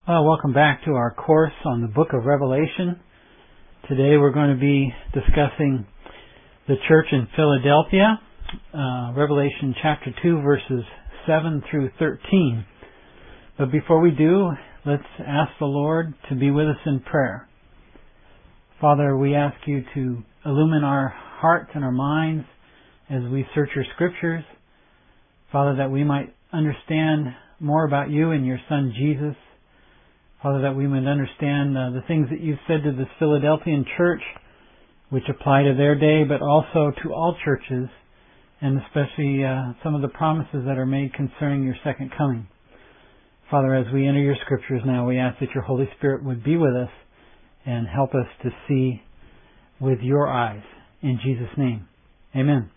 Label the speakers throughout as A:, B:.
A: Well, welcome back to our course on the book of Revelation. Today we're going to be discussing the church in Philadelphia, Revelation chapter 2, verses 7 through 13. But before we do, let's ask the Lord to be with us in prayer. Father, we ask you to illumine our hearts and our minds as we search your scriptures. Father, that we might understand more about you and your Son Jesus. Father, that we might understand the things that you've said to this Philadelphian church, which apply to their day, but also to all churches, and especially some of the promises that are made concerning your second coming. Father, as we enter your scriptures now, we ask that your Holy Spirit would be with us and help us to see with your eyes. In Jesus' name, amen.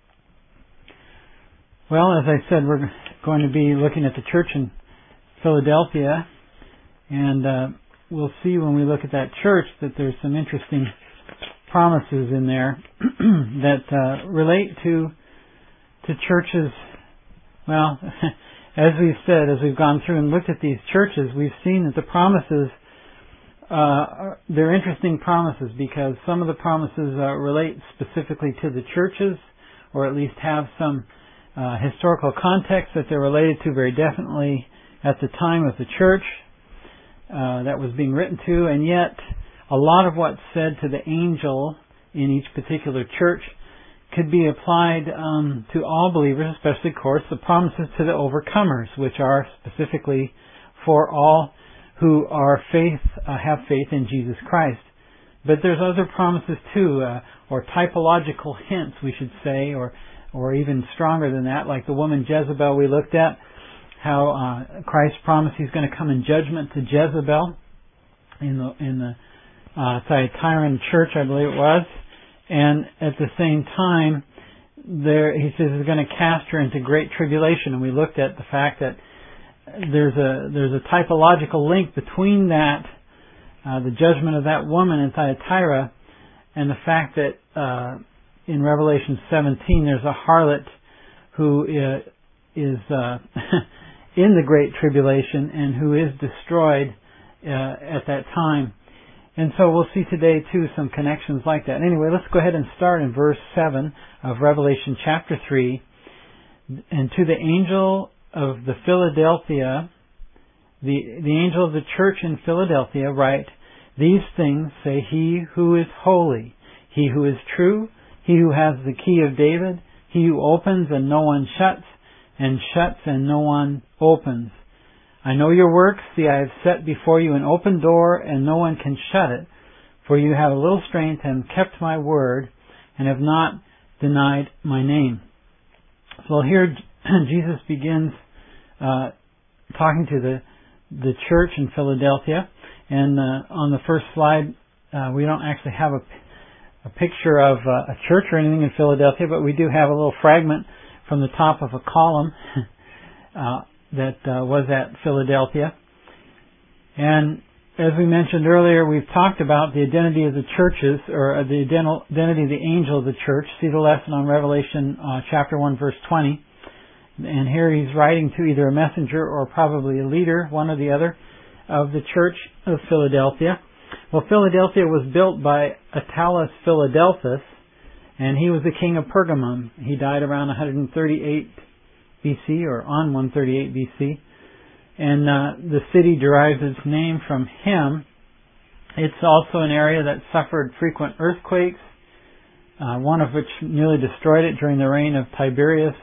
A: Well, as I said, we're going to be looking at the church in Philadelphia. And we'll see when we look at that church that there's some interesting promises in there that relate to churches. Well, as we've said, as we've gone through and looked at these churches, we've seen that the promises, they're interesting promises because some of the promises relate specifically to the churches, or at least have some historical context that they're related to very definitely at the time of the church that was being written to, and yet a lot of what's said to the angel in each particular church could be applied to all believers, especially, of course, the promises to the overcomers, which are specifically for all who are have faith in Jesus Christ. But there's other promises too, or typological hints, we should say, or even stronger than that, like the woman Jezebel we looked at. How Christ promised He's going to come in judgment to Jezebel in the Thyatira church, I believe it was, and at the same time, He says He's going to cast her into great tribulation. And we looked at the fact that there's a typological link between that, the judgment of that woman in Thyatira, and the fact that in Revelation 17 there's a harlot who is in the Great Tribulation and who is destroyed at that time. And so we'll see today too some connections like that. Anyway, let's go ahead and start in verse 7 of Revelation chapter 3. And to the angel of the Philadelphia, the angel of the church in Philadelphia, write, "These things say He who is holy, He who is true, He who has the key of David, He who opens and no one shuts, and shuts and no one opens. I know your works. See, I have set before you an open door, and no one can shut it. For you have a little strength and kept my word, and have not denied my name." So here Jesus begins talking to the church in Philadelphia. And on the first slide, we don't actually have a picture of a church or anything in Philadelphia, but we do have a little fragment from the top of a column that was at Philadelphia. And as we mentioned earlier, we've talked about the identity of the churches, or the identity of the angel of the church. See the lesson on Revelation chapter 1, verse 20. And here he's writing to either a messenger or probably a leader, one or the other, of the church of Philadelphia. Well, Philadelphia was built by Attalus Philadelphus, and he was the king of Pergamum. He died around 138 BC, or on 138 BC. And the city derives its name from him. It's also an area that suffered frequent earthquakes, one of which nearly destroyed it during the reign of Tiberius.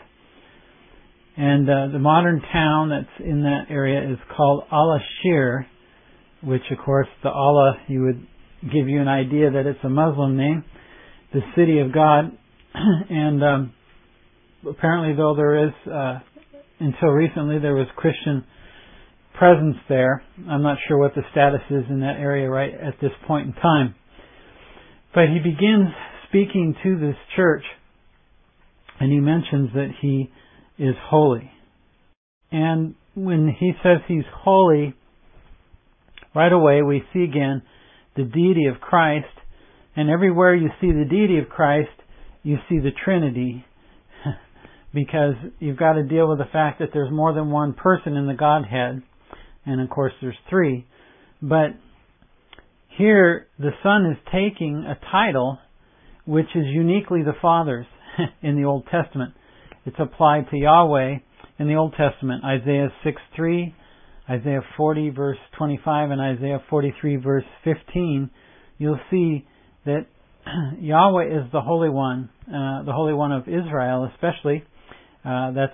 A: And the modern town that's in that area is called Al-Ashir, which, of course, the Allah, you would give you an idea that it's a Muslim name, the city of God. And apparently, though there is, until recently, there was Christian presence there. I'm not sure what the status is in that area right at this point in time. But he begins speaking to this church, and he mentions that he is holy. And when he says he's holy, right away we see again the deity of Christ. And everywhere you see the deity of Christ, you see the Trinity. Because you've got to deal with the fact that there's more than one person in the Godhead. and of course there's 3. But here the Son is taking a title which is uniquely the Father's in the Old Testament. It's applied to Yahweh in the Old Testament. Isaiah 6:3, Isaiah 40 verse 25, and Isaiah 43 verse 15. You'll see that Yahweh is the Holy One of Israel especially. That's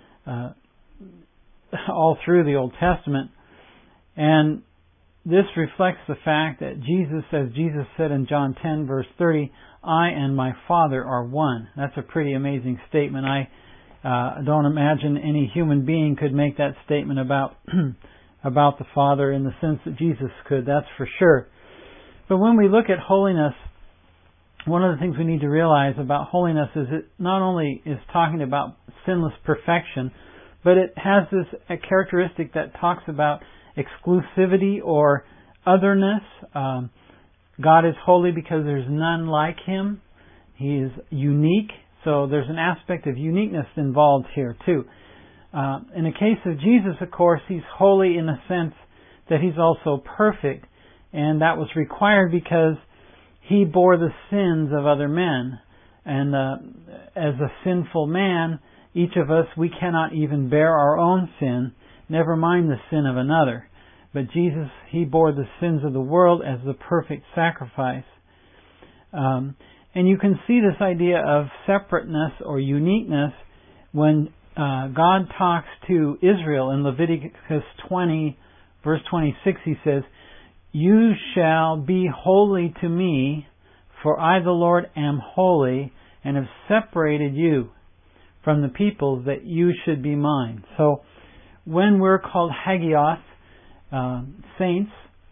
A: all through the Old Testament. And this reflects the fact that Jesus, as Jesus said in John 10 verse 30, I and my Father are one. That's a pretty amazing statement. I don't imagine any human being could make that statement about about the Father in the sense that Jesus could, that's for sure. But when we look at holiness, one of the things we need to realize about holiness is it not only is talking about sinless perfection, but it has a characteristic that talks about exclusivity or otherness. God is holy because there's none like Him. He is unique, so there's an aspect of uniqueness involved here too. In the case of Jesus, of course, He's holy in the sense that He's also perfect, and that was required because He bore the sins of other men. And as a sinful man, each of us, we cannot even bear our own sin, never mind the sin of another. But Jesus, He bore the sins of the world as the perfect sacrifice. And you can see this idea of separateness or uniqueness when God talks to Israel in Leviticus 20, verse 26. He says, You shall be holy to me, for I the Lord am holy, and have separated you from the peoples that you should be mine. So when we're called hagios, saints,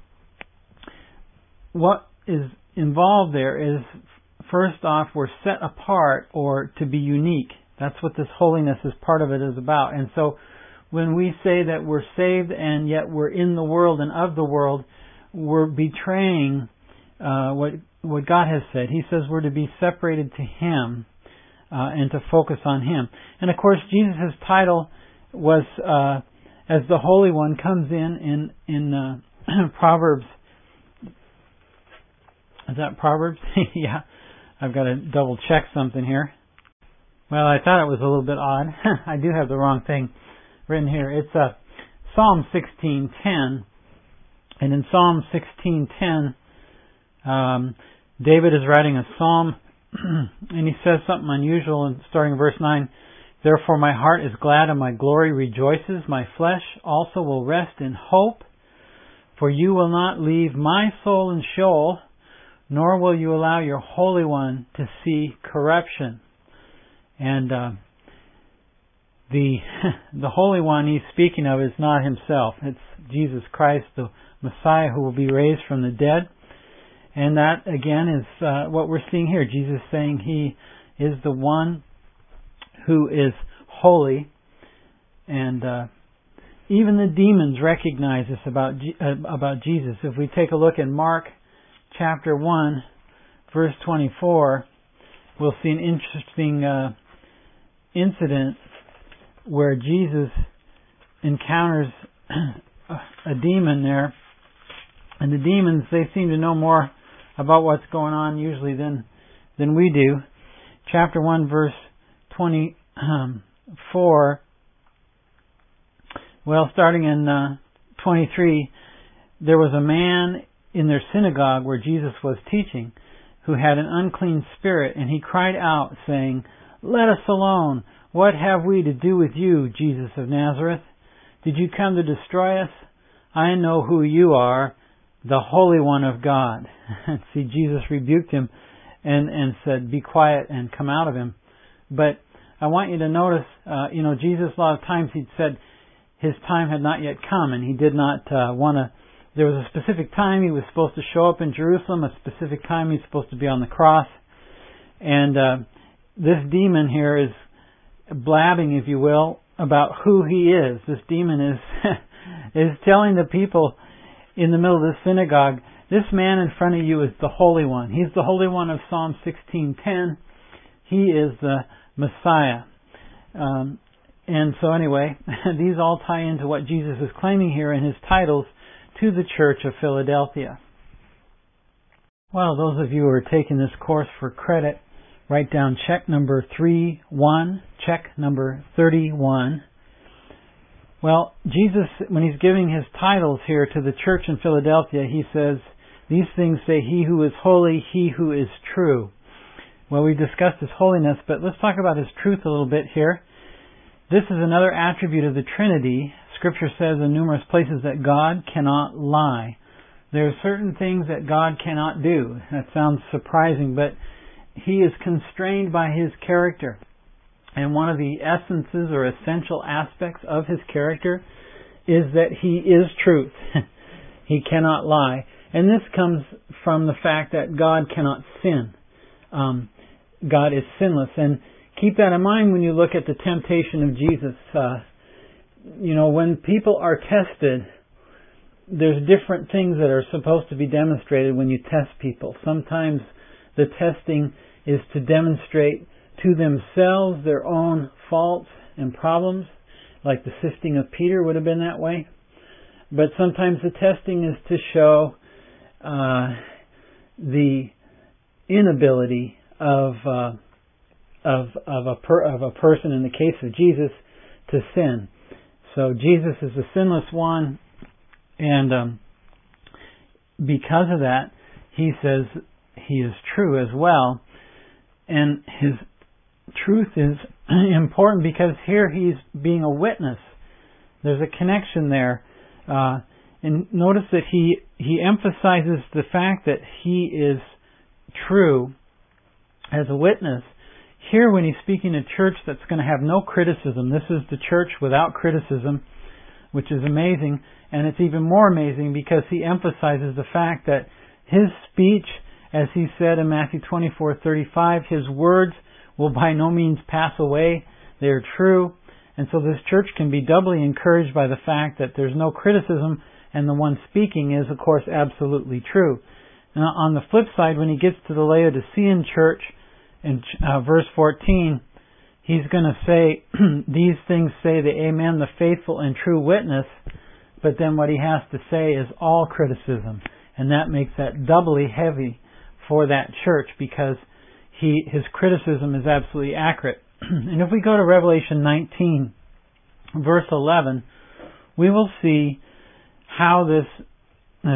A: what is involved there is, first off, we're set apart or to be unique. That's what this holiness is part of it is about. And so when we say that we're saved and yet we're in the world and of the world, we're betraying what God has said. He says we're to be separated to Him and to focus on Him. And of course, Jesus' title was as the Holy One comes in Proverbs. Is that Proverbs? Yeah. I've got to double check something here. Well, I thought it was a little bit odd. I do have the wrong thing written here. It's Psalm 16:10. And in Psalm 16:10, David is writing a psalm, and he says something unusual, and starting in verse 9, Therefore my heart is glad and my glory rejoices. My flesh also will rest in hope. For you will not leave my soul in Sheol, nor will you allow your Holy One to see corruption. And the Holy One he's speaking of is not Himself. It's Jesus Christ, the Messiah, who will be raised from the dead. And that, again, is what we're seeing here. Jesus saying He is the one who is holy. And even the demons recognize this about Jesus. If we take a look in Mark chapter 1, verse 24, we'll see an interesting incident where Jesus encounters a demon there. And the demons, they seem to know more about what's going on usually than we do. Chapter 1, verse 24. Well, starting in 23, there was a man in their synagogue where Jesus was teaching who had an unclean spirit, and he cried out, saying, Let us alone. What have we to do with you, Jesus of Nazareth? Did you come to destroy us? I know who you are, the Holy One of God. See, Jesus rebuked him and said, Be quiet and come out of him. But I want you to notice, Jesus, a lot of times He'd said His time had not yet come, and He did not want to. There was a specific time He was supposed to show up in Jerusalem, a specific time He's supposed to be on the cross. And this demon here is blabbing, if you will, about who he is. This demon is telling the people in the middle of the synagogue, this man in front of you is the Holy One. He's the Holy One of Psalm 16:10. He is the Messiah. And so anyway, these all tie into what Jesus is claiming here in his titles to the Church of Philadelphia. Well, those of you who are taking this course for credit, write down check number 31, check number 31. Well, Jesus, when he's giving his titles here to the church in Philadelphia, he says, these things say he who is holy, he who is true. Well, we discussed his holiness, but let's talk about his truth a little bit here. This is another attribute of the Trinity. Scripture says in numerous places that God cannot lie. There are certain things that God cannot do. That sounds surprising, but he is constrained by his character. And one of the essences or essential aspects of his character is that he is truth. He cannot lie. And this comes from the fact that God cannot sin. God is sinless. And keep that in mind when you look at the temptation of Jesus. When people are tested, there's different things that are supposed to be demonstrated when you test people. Sometimes the testing is to demonstrate to themselves their own faults and problems, like the sifting of Peter would have been that way. But sometimes the testing is to show the inability of a person, in the case of Jesus, to sin. So Jesus is the sinless one, and because of that, he says he is true as well. And his truth is important because here he's being a witness. There's a connection there. And notice that he emphasizes the fact that he is true as a witness. Here when he's speaking to a church that's going to have no criticism, this is the church without criticism, which is amazing. And it's even more amazing because he emphasizes the fact that his speech, as he said in Matthew 24:35, his words will by no means pass away. They are true. And so this church can be doubly encouraged by the fact that there's no criticism, and the one speaking is, of course, absolutely true. Now, on the flip side, when he gets to the Laodicean church, in verse 14, he's going to say, these things say the Amen, the faithful and true witness, but then what he has to say is all criticism. And that makes that doubly heavy for that church because his criticism is absolutely accurate. And if we go to Revelation 19, verse 11, we will see how this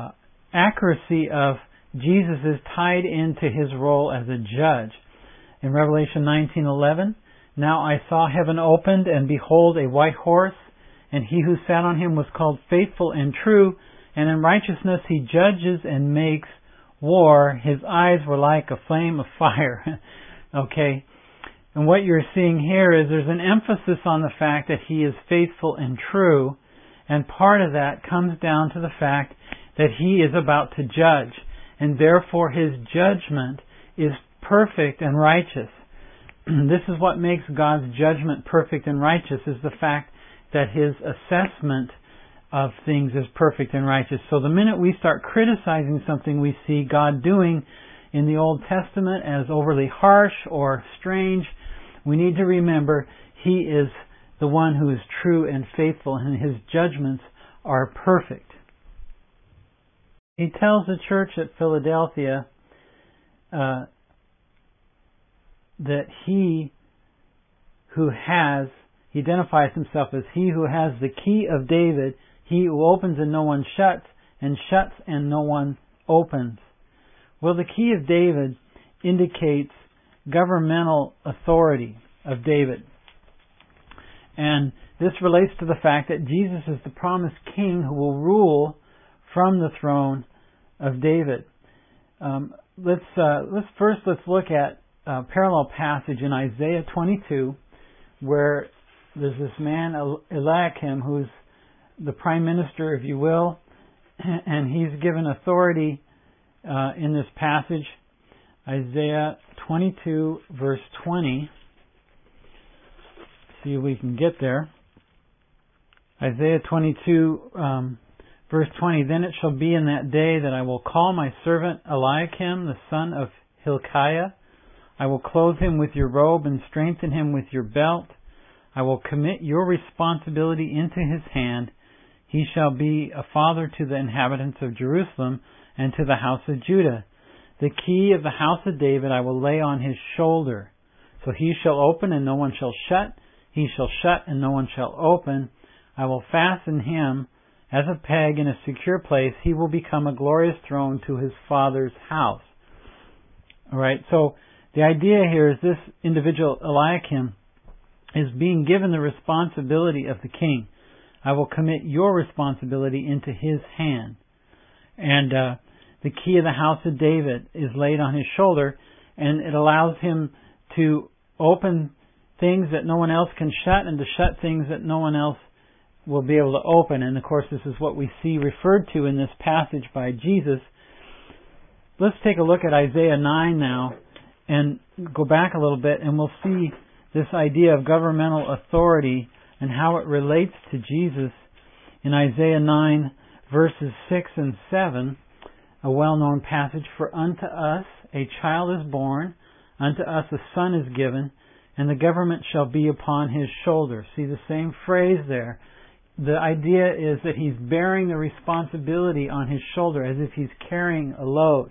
A: accuracy of Jesus is tied into his role as a judge. In Revelation 19:11, now I saw heaven opened, and behold, a white horse, and he who sat on him was called Faithful and True, and in righteousness he judges and makes war. His eyes were like a flame of fire. Okay? And what you're seeing here is there's an emphasis on the fact that he is faithful and true, and part of that comes down to the fact that he is about to judge, and therefore his judgment is perfect and righteous. This is what makes God's judgment perfect and righteous, is the fact that his assessment of things is perfect and righteous. So the minute we start criticizing something we see God doing in the Old Testament as overly harsh or strange, we need to remember he is the one who is true and faithful, and his judgments are perfect. He tells the church at Philadelphia that he identifies himself as he who has the key of David, he who opens and no one shuts, and shuts and no one opens. Well, the key of David indicates governmental authority of David. And this relates to the fact that Jesus is the promised king who will rule from the throne of David. Let's look at a parallel passage in Isaiah 22, where there's this man Eliakim, who's the prime minister, if you will, and he's given authority in this passage. Isaiah 22, verse 20. See if we can get there. Isaiah 22, verse 20. Then it shall be in that day that I will call my servant Eliakim, the son of Hilkiah. I will clothe him with your robe and strengthen him with your belt. I will commit your responsibility into his hand. He shall be a father to the inhabitants of Jerusalem and to the house of Judah. The key of the house of David I will lay on his shoulder. So he shall open and no one shall shut. He shall shut and no one shall open. I will fasten him as a peg in a secure place. He will become a glorious throne to his father's house. Alright, so the idea here is this individual, Eliakim, is being given the responsibility of the king. I will commit your responsibility into his hand. And the key of the house of David is laid on his shoulder, and it allows him to open things that no one else can shut and to shut things that no one else will be able to open. And of course this is what we see referred to in this passage by Jesus. Let's take a look at Isaiah 9 now and go back a little bit, and we'll see this idea of governmental authority and how it relates to Jesus in Isaiah 9 verses 6 and 7, a well-known passage. For unto us a child is born, unto us a son is given, and the government shall be upon his shoulder. See the same phrase there. The idea is that he's bearing the responsibility on his shoulder as if he's carrying a load.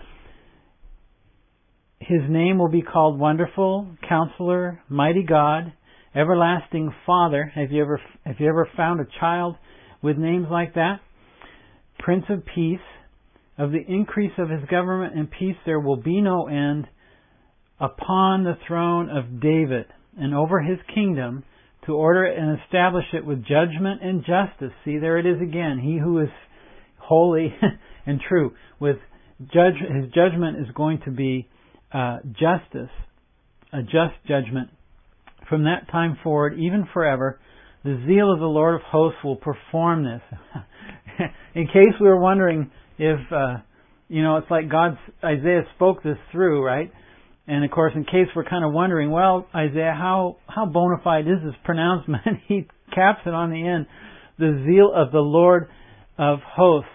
A: His name will be called Wonderful, Counselor, Mighty God, Everlasting Father. Have you ever found a child with names like that? Prince of Peace. Of the increase of his government and peace there will be no end, upon the throne of David and over his kingdom, to order it and establish it with judgment and justice. See, there it is again. He who is holy and true. With his judgment is going to be justice, a just judgment. From that time forward, even forever, the zeal of the Lord of hosts will perform this. In case we were wondering if, it's like Isaiah spoke this through, right? And of course, in case we're kind of wondering, well, Isaiah, how bona fide is this pronouncement? He caps it on the end. The zeal of the Lord of hosts.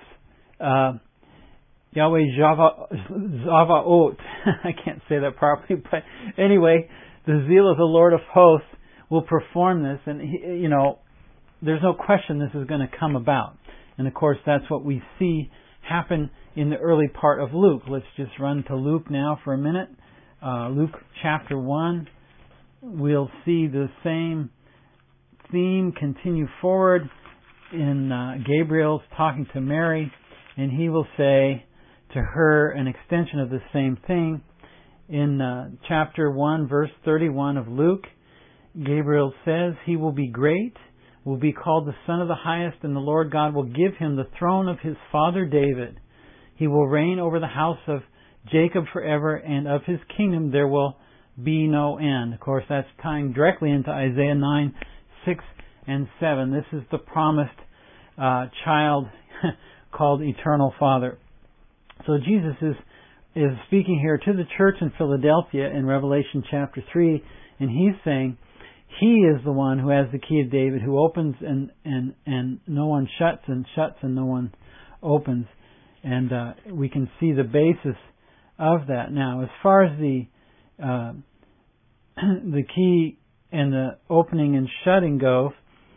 A: Yahweh Zavaot. I can't say that properly, but anyway, the zeal of the Lord of hosts will perform this, and there's no question this is going to come about. And of course, that's what we see happen in the early part of Luke. Let's just run to Luke now for a minute. Luke chapter 1. We'll see the same theme continue forward in Gabriel's talking to Mary, and he will say to her an extension of the same thing. In chapter 1, verse 31 of Luke, Gabriel says, he will be great, will be called the Son of the Highest, and the Lord God will give him the throne of his father David. He will reign over the house of Jacob forever, and of his kingdom there will be no end. Of course, that's tying directly into Isaiah 9, 6, and 7. This is the promised child called Eternal Father. So Jesus is speaking here to the church in Philadelphia in Revelation chapter 3, and he's saying he is the one who has the key of David, who opens and no one shuts, and shuts and no one opens. And we can see the basis of that. Now, as far as the key and the opening and shutting go,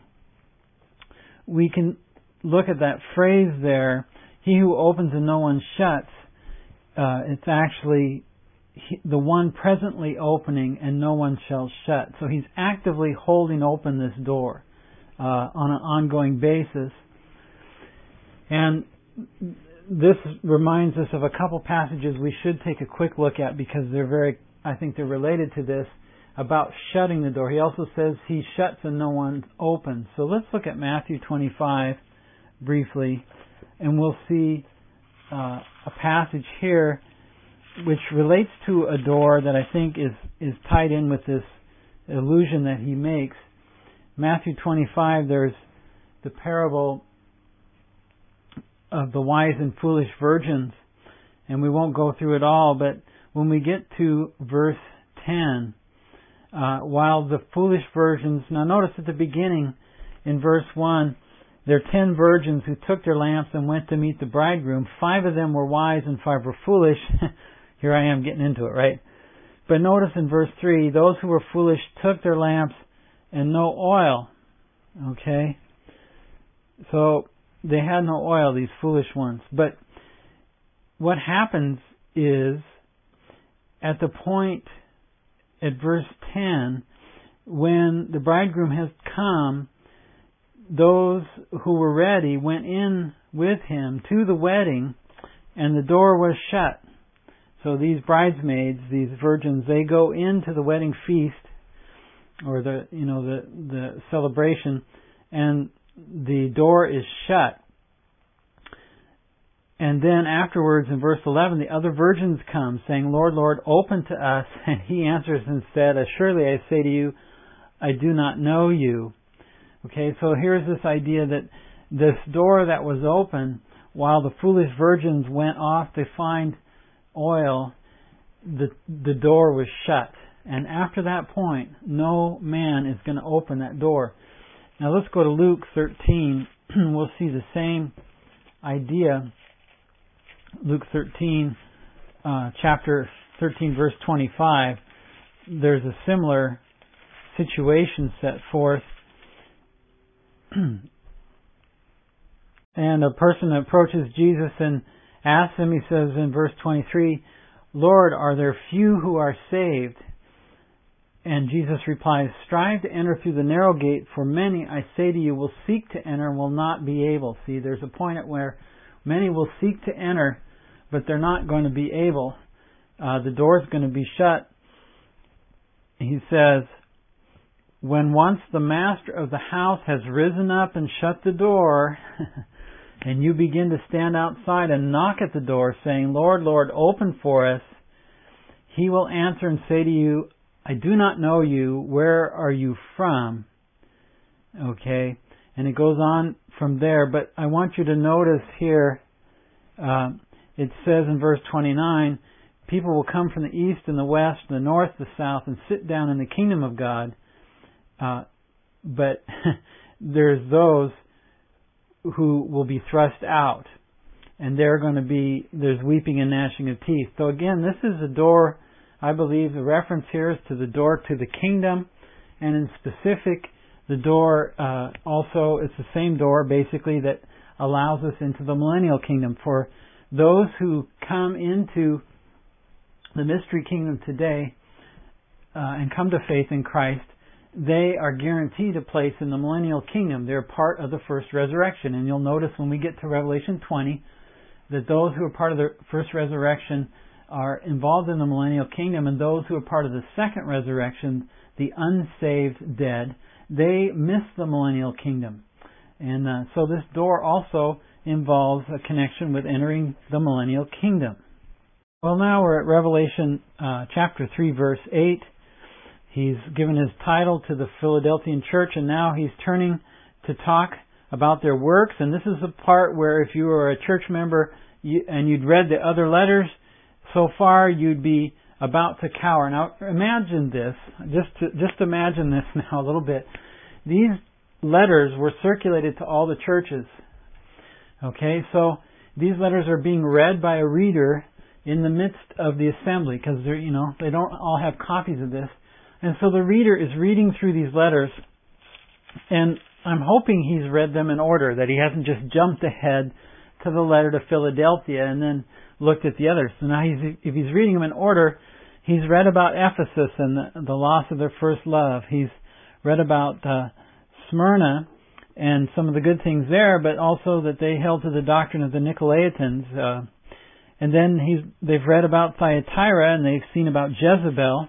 A: we can look at that phrase there, he who opens and no one shuts. It's actually the one presently opening and no one shall shut. So he's actively holding open this door on an ongoing basis. And this reminds us of a couple passages we should take a quick look at because I think they're related to this, about shutting the door. He also says he shuts and no one opens. So let's look at Matthew 25 briefly, and we'll see a passage here which relates to a door that I think is tied in with this allusion that he makes. Matthew 25, there's the parable of the wise and foolish virgins, and we won't go through it all, but when we get to verse 10, while the foolish virgins, now notice at the beginning in verse 1, there are 10 virgins who took their lamps and went to meet the bridegroom. 5 of them were wise and 5 were foolish. Here I am getting into it, right? But notice in verse 3, those who were foolish took their lamps and no oil. Okay? So they had no oil, these foolish ones. But what happens is, at the point at verse 10, when the bridegroom has come, those who were ready went in with him to the wedding, and the door was shut. So these bridesmaids, these virgins, they go into the wedding feast, or the celebration, and the door is shut. And then afterwards, in verse 11, the other virgins come, saying, Lord, Lord, open to us. And he answers and said, Assuredly I say to you, I do not know you. Okay, so here's this idea that this door that was open, while the foolish virgins went off to find oil, the door was shut. And after that point, no man is going to open that door. Now let's go to Luke 13. We'll see the same idea. Luke 13, chapter 13, verse 25. There's a similar situation set forth. And a person approaches Jesus and asks him, he says in verse 23, Lord, are there few who are saved? And Jesus replies, Strive to enter through the narrow gate, for many, I say to you, will seek to enter and will not be able. See, there's a point at where many will seek to enter, but they're not going to be able. The door's going to be shut. He says, when once the master of the house has risen up and shut the door, and you begin to stand outside and knock at the door, saying, Lord, Lord, open for us, he will answer and say to you, I do not know you. Where are you from? Okay. And it goes on from there. But I want you to notice here, it says in verse 29, people will come from the east and the west, the north, the south, and sit down in the kingdom of God. But there's those who will be thrust out. And there's weeping and gnashing of teeth. So again, this is a door. I believe the reference here is to the door to the kingdom, and in specific, the door also, it's the same door basically that allows us into the millennial kingdom. For those who come into the mystery kingdom today and come to faith in Christ, they are guaranteed a place in the millennial kingdom. They're part of the first resurrection. And you'll notice when we get to Revelation 20 that those who are part of the first resurrection are involved in the millennial kingdom, and those who are part of the second resurrection, the unsaved dead, they miss the millennial kingdom. And so this door also involves a connection with entering the millennial kingdom. Well, now we're at Revelation chapter 3, verse 8. He's given his title to the Philadelphian church, and now he's turning to talk about their works. And this is the part where if you were a church member and you'd read the other letters, so far you'd be about to cower. Now imagine this, just imagine this now a little bit. These letters were circulated to all the churches. Okay, so these letters are being read by a reader in the midst of the assembly, because they don't all have copies of this. And so the reader is reading through these letters, and I'm hoping he's read them in order, that he hasn't just jumped ahead to the letter to Philadelphia and then looked at the others. So now if he's reading them in order, he's read about Ephesus and the loss of their first love. He's read about Smyrna and some of the good things there, but also that they held to the doctrine of the Nicolaitans. And then they've read about Thyatira, and they've seen about Jezebel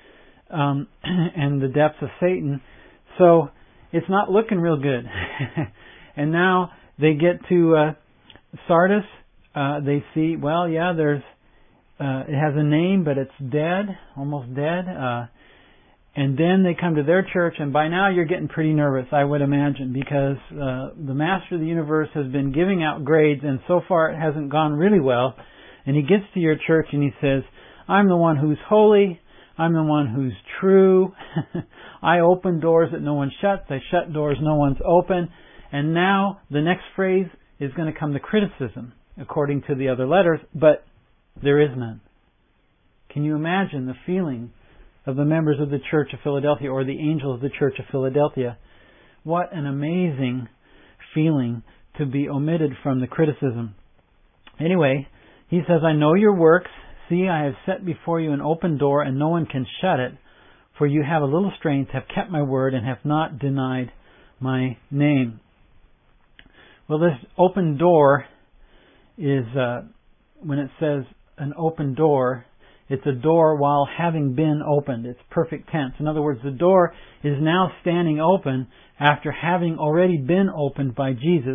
A: and the depths of Satan. So it's not looking real good. And now they get to Sardis. They see, well, yeah, it has a name, but it's dead, almost dead. And then they come to their church, and by now you're getting pretty nervous, I would imagine, because the Master of the Universe has been giving out grades, and so far it hasn't gone really well. And he gets to your church and he says, I'm the one who's holy, I'm the one who's true, I open doors that no one shuts, I shut doors no one's open. And now the next phrase is going to come the criticism, according to the other letters, but there is none. Can you imagine the feeling of the members of the Church of Philadelphia, or the angel of the Church of Philadelphia. What an amazing feeling to be omitted from the criticism. Anyway, he says, I know your works. See, I have set before you an open door, and no one can shut it. For you have a little strength, have kept my word, and have not denied my name. Well, this open door is, when it says an open door, it's a door while having been opened. It's perfect tense. In other words, the door is now standing open after having already been opened by Jesus.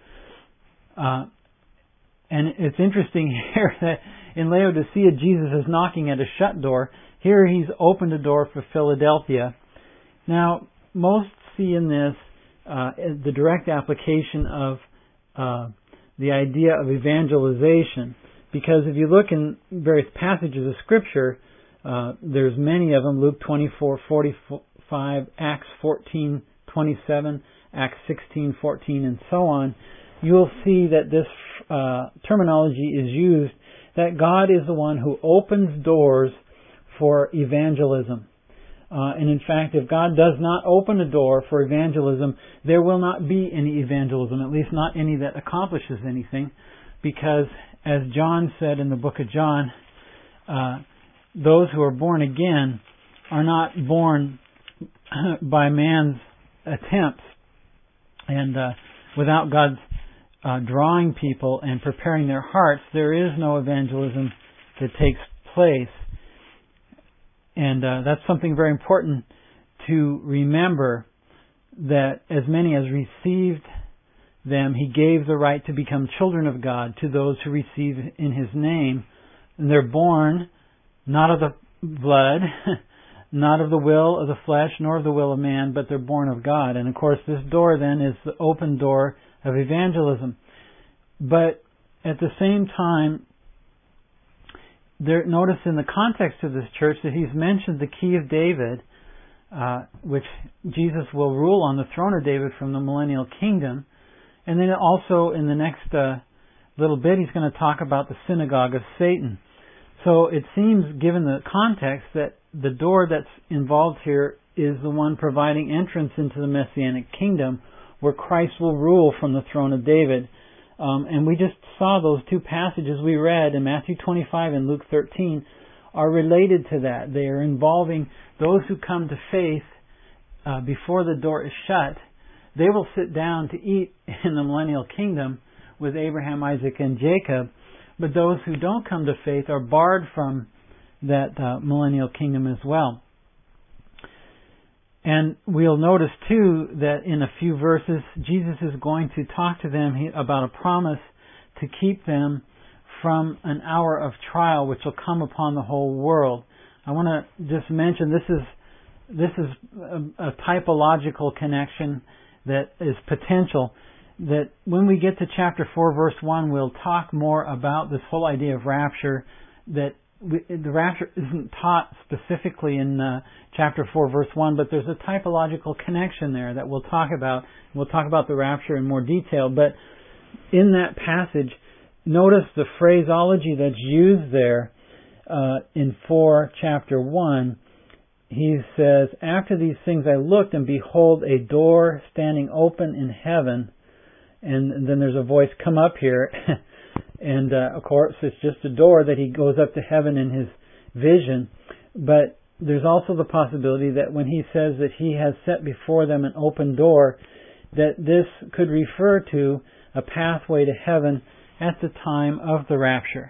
A: And it's interesting here that in Laodicea, Jesus is knocking at a shut door. Here he's opened a door for Philadelphia. Now, most see in this the direct application of the idea of evangelization. Because if you look in various passages of Scripture, there's many of them, Luke 24:45, Acts 14:27, Acts 16:14, and so on, you'll see that this terminology is used, that God is the one who opens doors for evangelism. And in fact, if God does not open a door for evangelism, there will not be any evangelism, at least not any that accomplishes anything, because as John said in the book of John, those who are born again are not born by man's attempts. And without God's drawing people and preparing their hearts, there is no evangelism that takes place. And that's something very important to remember, that as many as received them, He gave the right to become children of God to those who receive in His name. And they're born not of the blood, not of the will of the flesh, nor of the will of man, but they're born of God. And of course, this door then is the open door of evangelism. But at the same time, notice in the context of this church that He's mentioned the key of David, which Jesus will rule on the throne of David from the millennial kingdom. And then also in the next little bit, He's going to talk about the synagogue of Satan. So it seems, given the context, that the door that's involved here is the one providing entrance into the Messianic kingdom, where Christ will rule from the throne of David. And we just saw those two passages we read in Matthew 25 and Luke 13 are related to that. They are involving those who come to faith before the door is shut. They will sit down to eat in the millennial kingdom with Abraham, Isaac, and Jacob. But those who don't come to faith are barred from that millennial kingdom as well. And we'll notice too that in a few verses, Jesus is going to talk to them about a promise to keep them from an hour of trial which will come upon the whole world. I want to just mention this is a typological connection that is potential, that when we get to chapter 4 verse 1, we'll talk more about this whole idea of rapture, that the rapture isn't taught specifically in chapter 4 verse 1, but there's a typological connection there that we'll talk about. We'll talk about the rapture in more detail, but in that passage, notice the phraseology that's used there in 4 chapter 1. He says, after these things I looked, and behold, a door standing open in heaven. And then there's a voice, come up here. And of course, it's just a door that he goes up to heaven in his vision. But there's also the possibility that when he says that he has set before them an open door, that this could refer to a pathway to heaven at the time of the rapture.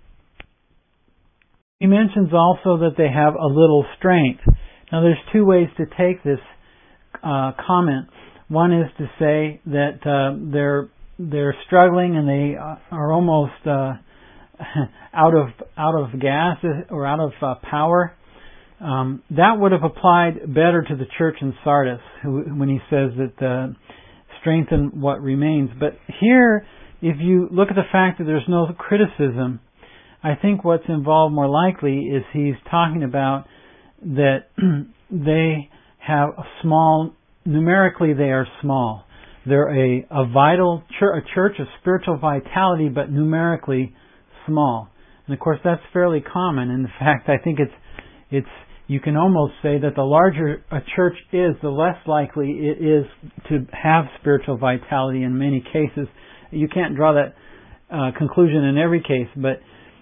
A: He mentions also that they have a little strength. Now there's two ways to take this comment. One is to say that they're struggling and they are almost out of gas or out of power. That would have applied better to the church in Sardis when he says that strengthen what remains. But here, if you look at the fact that there's no criticism, I think what's involved more likely is he's talking about that they have a small, numerically they are small. They're a vital church, a church of spiritual vitality, but numerically small. And of course that's fairly common. In fact, I think it's you can almost say that the larger a church is, the less likely it is to have spiritual vitality in many cases. You can't draw that conclusion in every case, but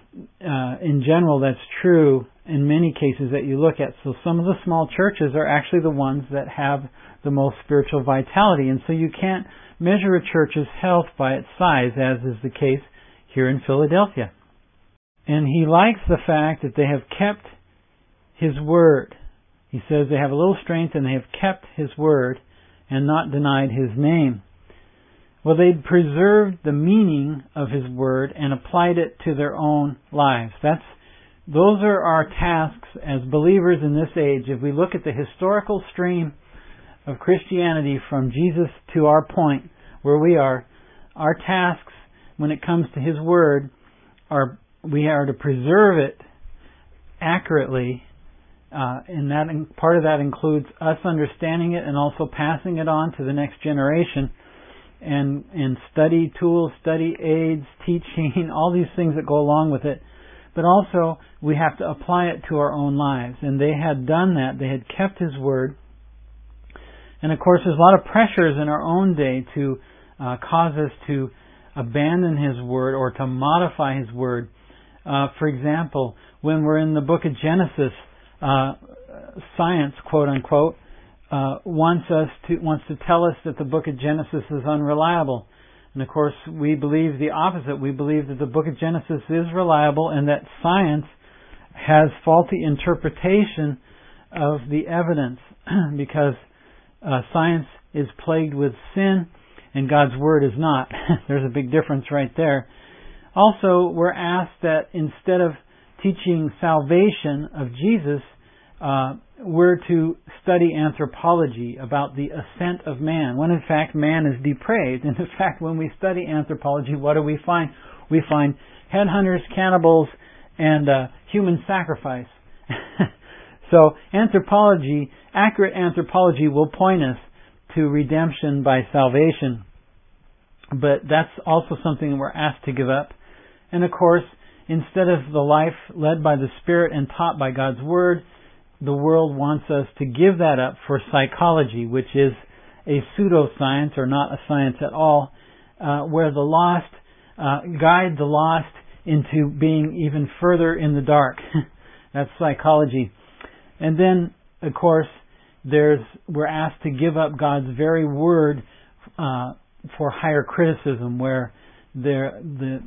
A: in general that's true in many cases that you look at. So some of the small churches are actually the ones that have the most spiritual vitality, and so you can't measure a church's health by its size, as is the case here in Philadelphia. And he likes the fact that they have kept His Word. He says they have a little strength and they have kept His Word and not denied His name. Well, they'd preserved the meaning of His Word and applied it to their own lives. Those are our tasks as believers in this age. If we look at the historical stream of Christianity from Jesus to our point where we are, our tasks when it comes to His Word we are to preserve it accurately, and part of that includes us understanding it and also passing it on to the next generation, and study tools, study aids, teaching, all these things that go along with it. But also we have to apply it to our own lives, and they had done that. They had kept His Word. And of course there's a lot of pressures in our own day to cause us to abandon His Word or to modify His Word. For example, when we're in the book of Genesis, science, quote unquote, wants to tell us that the book of Genesis is unreliable. And of course, we believe the opposite. We believe that the book of Genesis is reliable and that science has faulty interpretation of the evidence because science is plagued with sin and God's Word is not. There's a big difference right there. Also, we're asked that instead of teaching salvation of Jesus, we're to study anthropology about the ascent of man, when in fact man is depraved. And in fact, when we study anthropology, what do we find? We find headhunters, cannibals, and human sacrifice. So anthropology, accurate anthropology will point us to redemption by salvation. But that's also something we're asked to give up. And of course, instead of the life led by the Spirit and taught by God's Word, the world wants us to give that up for psychology, which is a pseudoscience or not a science at all, where the lost guide the lost into being even further in the dark. That's psychology. And then, of course, we're asked to give up God's very Word for higher criticism, where the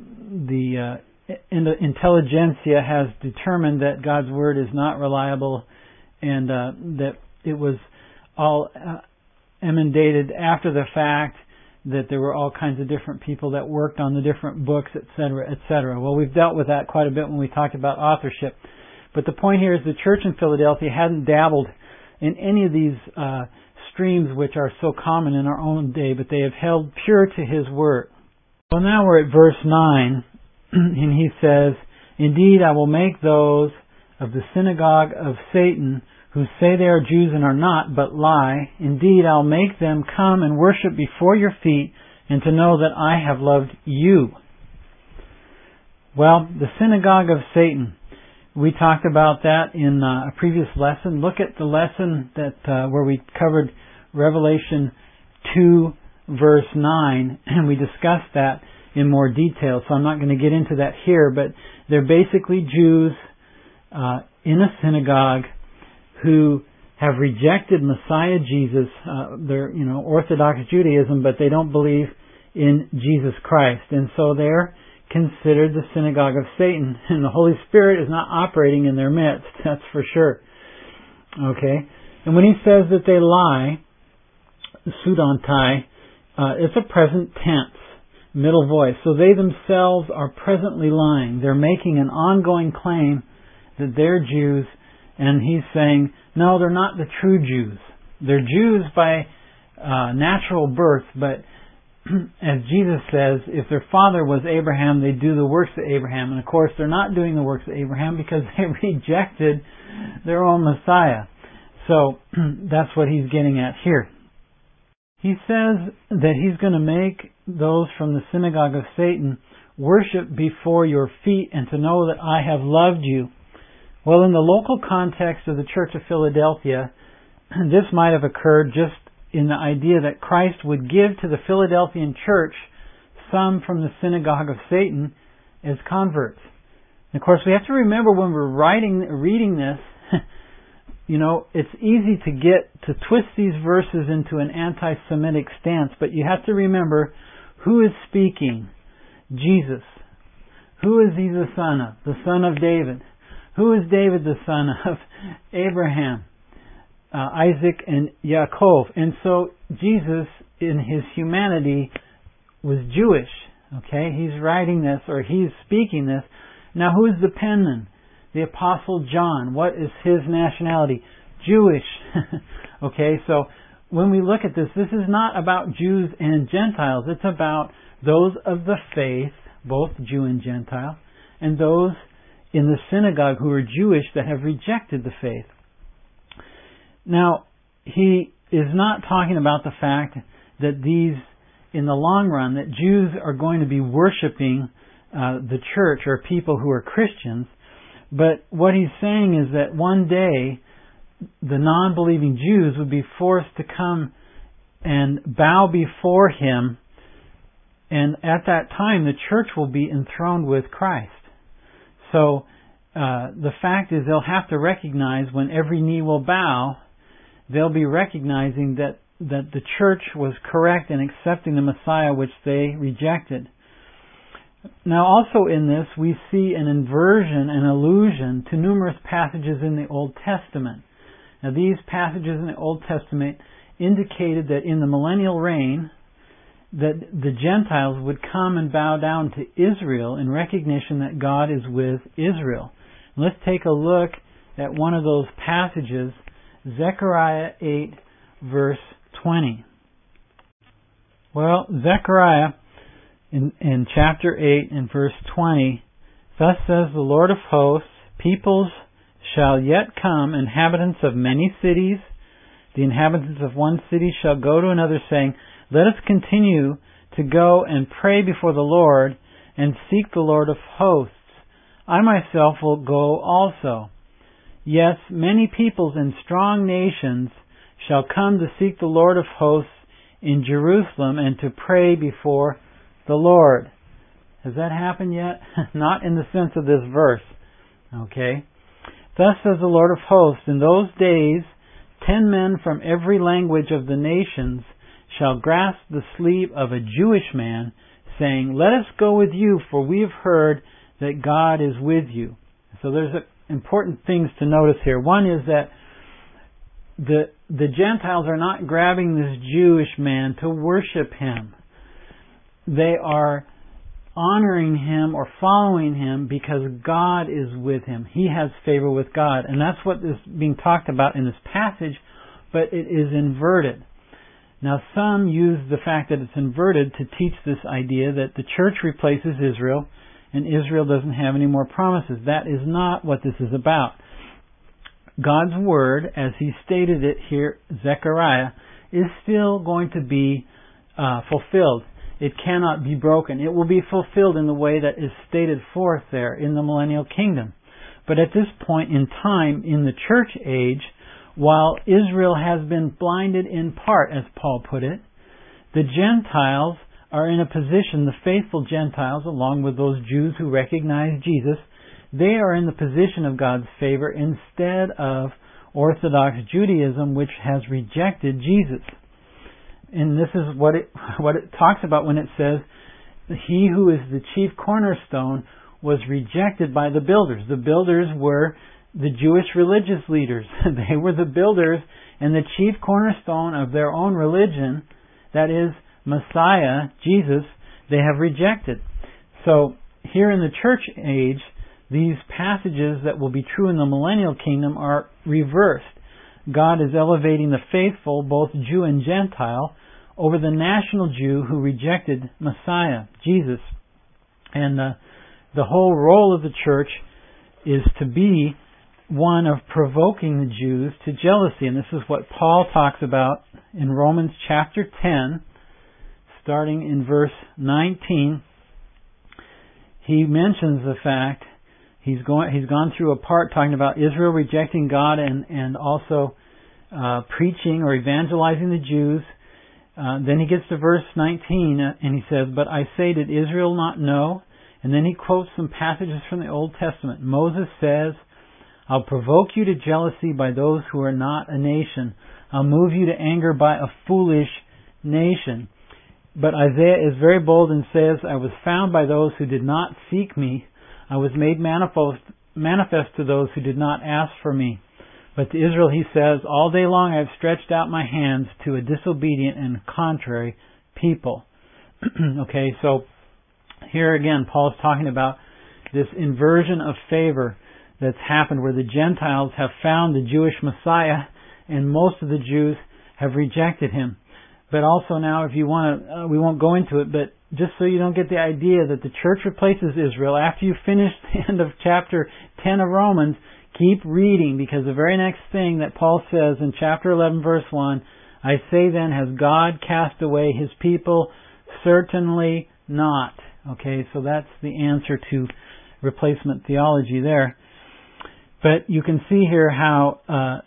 A: intelligentsia has determined that God's Word is not reliable and that it was all emanated after the fact, that there were all kinds of different people that worked on the different books, etc., etc. Well, we've dealt with that quite a bit when we talked about authorship. But the point here is the church in Philadelphia hadn't dabbled in any of these streams which are so common in our own day, but they have held pure to His Word. Well, now we're at verse 9, and he says, "Indeed, I will make those of the synagogue of Satan who say they are Jews and are not, but lie. Indeed, I'll make them come and worship before your feet, and to know that I have loved you." Well, the synagogue of Satan. We talked about that in a previous lesson. Look at the lesson that where we covered Revelation 2, verse 9, and we discussed that in more detail. So I'm not going to get into that here, but they're basically Jews in a synagogue who have rejected Messiah Jesus. They're Orthodox Judaism, but they don't believe in Jesus Christ, and so they're considered the synagogue of Satan, and the Holy Spirit is not operating in their midst, that's for sure. Okay? And when he says that they lie, pseudontai, it's a present tense, middle voice. So they themselves are presently lying. They're making an ongoing claim that they're Jews, and he's saying, no, they're not the true Jews. They're Jews by natural birth, but as Jesus says, if their father was Abraham, they'd do the works of Abraham. And of course, they're not doing the works of Abraham because they rejected their own Messiah. So that's what he's getting at here. He says that he's going to make those from the synagogue of Satan worship before your feet and to know that I have loved you. Well, in the local context of the Church of Philadelphia, this might have occurred just in the idea that Christ would give to the Philadelphian church some from the synagogue of Satan as converts. And of course, we have to remember when we're reading this, it's easy to twist these verses into an anti-Semitic stance, but you have to remember who is speaking. Jesus. Who is he the son of? The son of David. Who is David the son of? Abraham, Isaac, and Yaakov. And so Jesus, in his humanity, was Jewish. Okay, he's writing this, or he's speaking this. Now, who is the penman? The Apostle John. What is his nationality? Jewish. Okay, so when we look at this, this is not about Jews and Gentiles. It's about those of the faith, both Jew and Gentile, and those in the synagogue who are Jewish that have rejected the faith. Now, he is not talking about the fact that these, in the long run, that Jews are going to be worshiping the church or people who are Christians, but what he's saying is that one day the non-believing Jews would be forced to come and bow before him, and at that time the church will be enthroned with Christ. So the fact is they'll have to recognize when every knee will bow, they'll be recognizing that the church was correct in accepting the Messiah which they rejected. Now also in this we see an inversion, an allusion to numerous passages in the Old Testament. Now these passages in the Old Testament indicated that in the millennial reign that the Gentiles would come and bow down to Israel in recognition that God is with Israel. And let's take a look at one of those passages, Zechariah 8 verse 20. Well, Zechariah in chapter 8 and verse 20, thus says the Lord of hosts, peoples shall yet come, inhabitants of many cities. The inhabitants of one city shall go to another, saying, let us continue to go and pray before the Lord and seek the Lord of hosts. I myself will go also. Yes, many peoples and strong nations shall come to seek the Lord of hosts in Jerusalem and to pray before the Lord. Has that happened yet? Not in the sense of this verse. Okay. Thus says the Lord of hosts, in those days 10 men from every language of the nations shall grasp the sleeve of a Jewish man, saying, let us go with you, for we have heard that God is with you. So there's important things to notice here. One is that the Gentiles are not grabbing this Jewish man to worship him. They are honoring him or following him because God is with him. He has favor with God. And that's what is being talked about in this passage, but it is inverted. Now some use the fact that it's inverted to teach this idea that the church replaces Israel and Israel doesn't have any more promises. That is not what this is about. God's Word, as He stated it here, Zechariah, is still going to be fulfilled. It cannot be broken. It will be fulfilled in the way that is stated forth there in the millennial kingdom. But at this point in time, in the church age, while Israel has been blinded in part, as Paul put it, the Gentiles are in a position, the faithful Gentiles, along with those Jews who recognize Jesus, they are in the position of God's favor instead of Orthodox Judaism, which has rejected Jesus. And this is what it talks about when it says, he who is the chief cornerstone was rejected by the builders. The builders were the Jewish religious leaders. They were the builders, and the chief cornerstone of their own religion, that is Messiah, Jesus, they have rejected. So here in the church age, these passages that will be true in the millennial kingdom are reversed. God is elevating the faithful, both Jew and Gentile, over the national Jew who rejected Messiah, Jesus. And the whole role of the church is to be one of provoking the Jews to jealousy. And this is what Paul talks about in Romans chapter 10, starting in verse 19. He mentions the fact, He's gone through a part talking about Israel rejecting God and also preaching or evangelizing the Jews. Then he gets to verse 19 and he says, "But I say, did Israel not know?" And then he quotes some passages from the Old Testament. Moses says, "I'll provoke you to jealousy by those who are not a nation. I'll move you to anger by a foolish nation." But Isaiah is very bold and says, "I was found by those who did not seek me. I was made manifest to those who did not ask for me." But to Israel he says, "All day long I have stretched out my hands to a disobedient and contrary people." Okay, so here again Paul is talking about this inversion of favor that's happened where the Gentiles have found the Jewish Messiah and most of the Jews have rejected him. But also now, if you want to, we won't go into it, but just so you don't get the idea that the church replaces Israel, after you finish the end of chapter 10 of Romans, keep reading, because the very next thing that Paul says in chapter 11 verse 1, "I say then, has God cast away his people? Certainly not." Okay, so that's the answer to replacement theology there. But you can see here how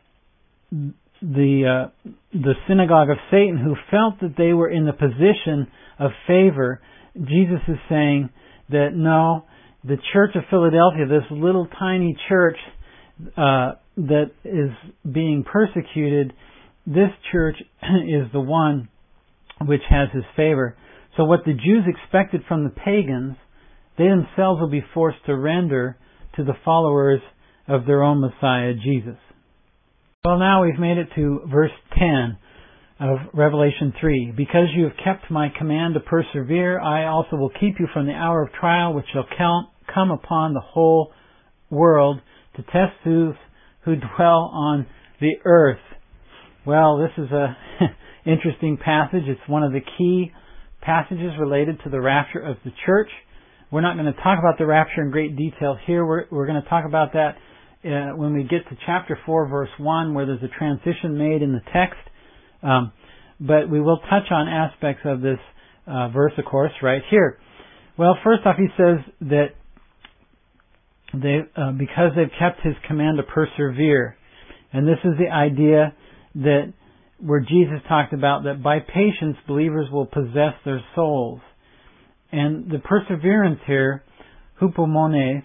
A: the synagogue of Satan, who felt that they were in the position of favor, Jesus is saying that no, the church of Philadelphia, this little tiny church that is being persecuted, this church is the one which has his favor. So what the Jews expected from the pagans, they themselves will be forced to render to the followers of their own Messiah, Jesus. Well, now we've made it to verse 10 of Revelation 3. "Because you have kept my command to persevere, I also will keep you from the hour of trial which shall come upon the whole world to test those who dwell on the earth." Well, this is a interesting passage. It's one of the key passages related to the rapture of the church. We're not going to talk about the rapture in great detail here. We're going to talk about that when we get to chapter 4, verse 1, where there's a transition made in the text. But we will touch on aspects of this verse, of course, right here. Well, first off, he says that because they've kept his command to persevere. And this is the idea that where Jesus talked about that by patience believers will possess their souls. And the perseverance here, hypomones,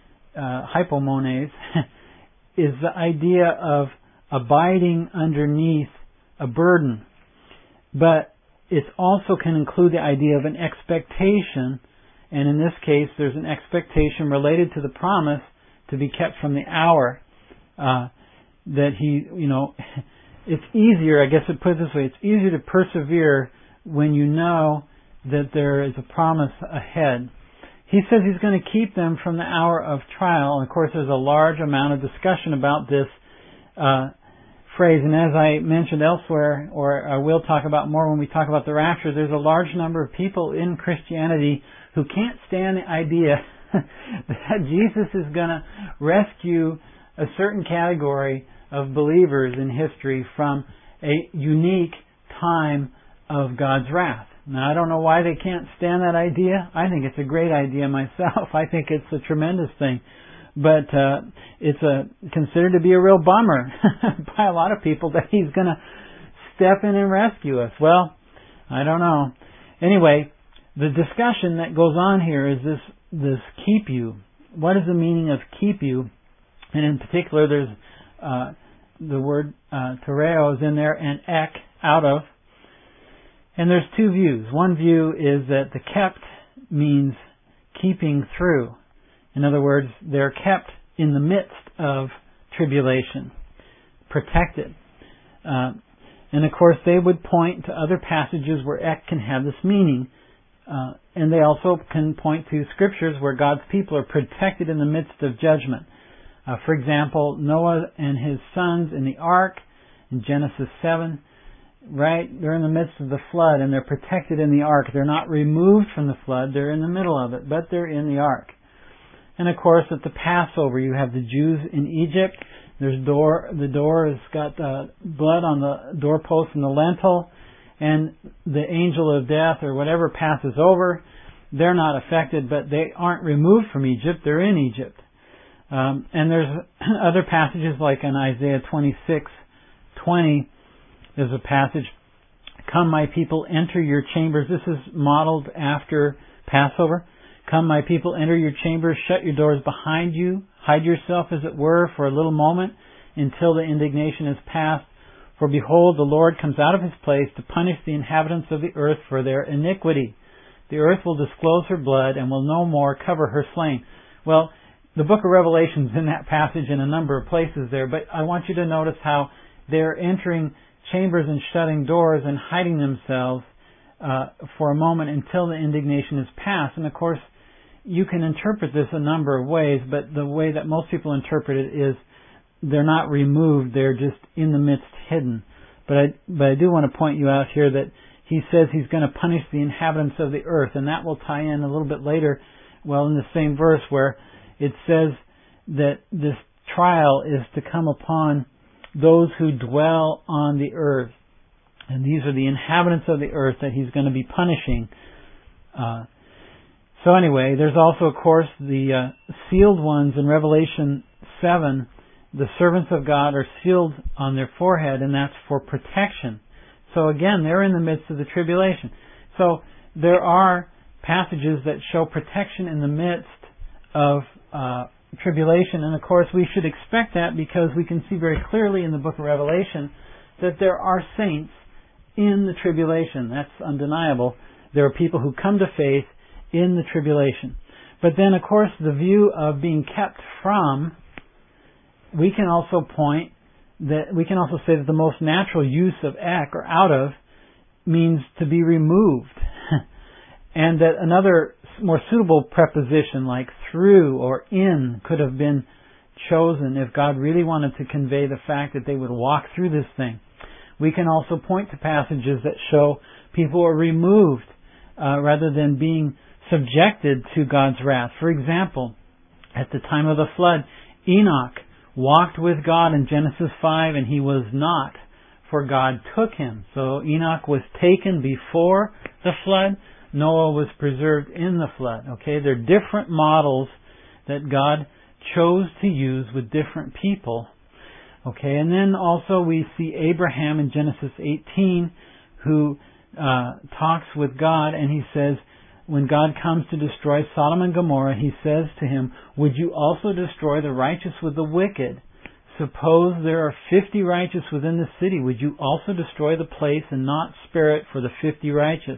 A: is the idea of abiding underneath a burden. But it also can include the idea of an expectation, and in this case there's an expectation related to the promise to be kept from the hour. That it's easier, I guess it put it this way, it's easier to persevere when you know that there is a promise ahead. He says he's going to keep them from the hour of trial. And of course, there's a large amount of discussion about this phrase. And as I mentioned elsewhere, or I will talk about more when we talk about the rapture, there's a large number of people in Christianity who can't stand the idea that Jesus is going to rescue a certain category of believers in history from a unique time of God's wrath. Now, I don't know why they can't stand that idea. I think it's a great idea myself. I think it's a tremendous thing. But it's considered to be a real bummer by a lot of people that he's going to step in and rescue us. Well, I don't know. Anyway, the discussion that goes on here is this keep you. What is the meaning of keep you? And in particular, there's the word tereo is in there and ek, out of. And there's two views. One view is that the kept means keeping through. In other words, they're kept in the midst of tribulation, protected. And of course, they would point to other passages where ek can have this meaning. And they also can point to scriptures where God's people are protected in the midst of judgment. For example, Noah and his sons in the ark in Genesis 7. Right? They're in the midst of the flood and they're protected in the ark. They're not removed from the flood. They're in the middle of it, but they're in the ark. And of course, at the Passover, you have the Jews in Egypt. The door has got blood on the doorpost and the lintel, and the angel of death or whatever passes over. They're not affected, but they aren't removed from Egypt. They're in Egypt. And there's other passages like in Isaiah 26:20. There's a passage, "Come, my people, enter your chambers." This is modeled after Passover. "Come, my people, enter your chambers, shut your doors behind you, hide yourself, as it were, for a little moment, until the indignation is past. For behold, the Lord comes out of His place to punish the inhabitants of the earth for their iniquity. The earth will disclose her blood and will no more cover her slain." Well, the book of Revelation is in that passage in a number of places there, but I want you to notice how they're entering chambers and shutting doors and hiding themselves for a moment until the indignation is past. And of course, you can interpret this a number of ways, but the way that most people interpret it is they're not removed, they're just in the midst hidden. But I do want to point you out here that he says he's going to punish the inhabitants of the earth, and that will tie in a little bit later, well, in the same verse where it says that this trial is to come upon those who dwell on the earth. And these are the inhabitants of the earth that He's going to be punishing. So anyway, there's also, of course, the sealed ones in Revelation 7. The servants of God are sealed on their forehead, and that's for protection. So again, they're in the midst of the tribulation. So there are passages that show protection in the midst of tribulation, and of course we should expect that because we can see very clearly in the book of Revelation that there are saints in the tribulation. That's undeniable. There are people who come to faith in the tribulation. But then, of course, the view of being kept from, we can also say that the most natural use of ek, or out of, means to be removed. And that another more suitable preposition like through or in could have been chosen if God really wanted to convey the fact that they would walk through this thing. We can also point to passages that show people are removed rather than being subjected to God's wrath. For example, at the time of the flood, Enoch walked with God in Genesis 5 and he was not, for God took him. So Enoch was taken before the flood. Noah was preserved in the flood. Okay, they're different models that God chose to use with different people. Okay, and then also we see Abraham in Genesis 18 who talks with God, and he says, when God comes to destroy Sodom and Gomorrah, He says to him, "Would you also destroy the righteous with the wicked? Suppose there are 50 righteous within the city. Would you also destroy the place and not spare it for the 50 righteous?"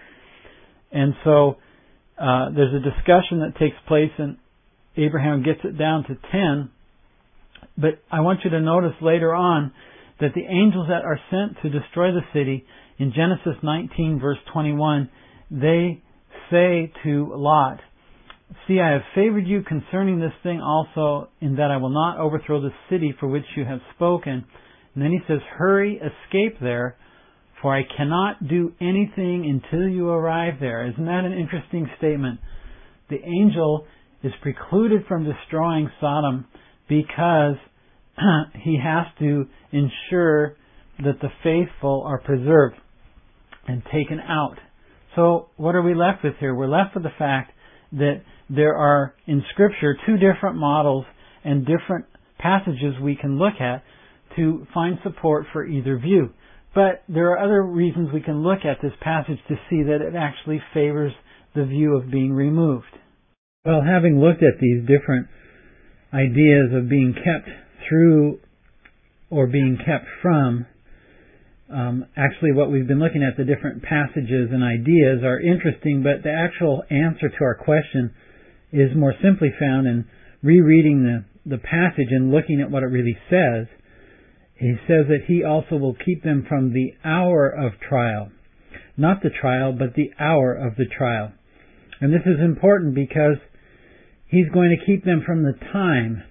A: And so there's a discussion that takes place, and Abraham gets it down to 10. But I want you to notice later on that the angels that are sent to destroy the city, in Genesis 19 verse 21, they say to Lot, "See, I have favored you concerning this thing also, in that I will not overthrow the city for which you have spoken." And then he says, "Hurry, escape there, for I cannot do anything until you arrive there." Isn't that an interesting statement? The angel is precluded from destroying Sodom because he has to ensure that the faithful are preserved and taken out. So what are we left with here? We're left with the fact that there are in Scripture two different models and different passages we can look at to find support for either view. But there are other reasons we can look at this passage to see that it actually favors the view of being removed. Well, having looked at these different ideas of being kept through or being kept from, actually what we've been looking at, the different passages and ideas are interesting, but the actual answer to our question is more simply found in rereading the passage and looking at what it really says. He says that He also will keep them from the hour of trial. Not the trial, but the hour of the trial. And this is important because He's going to keep them from the time.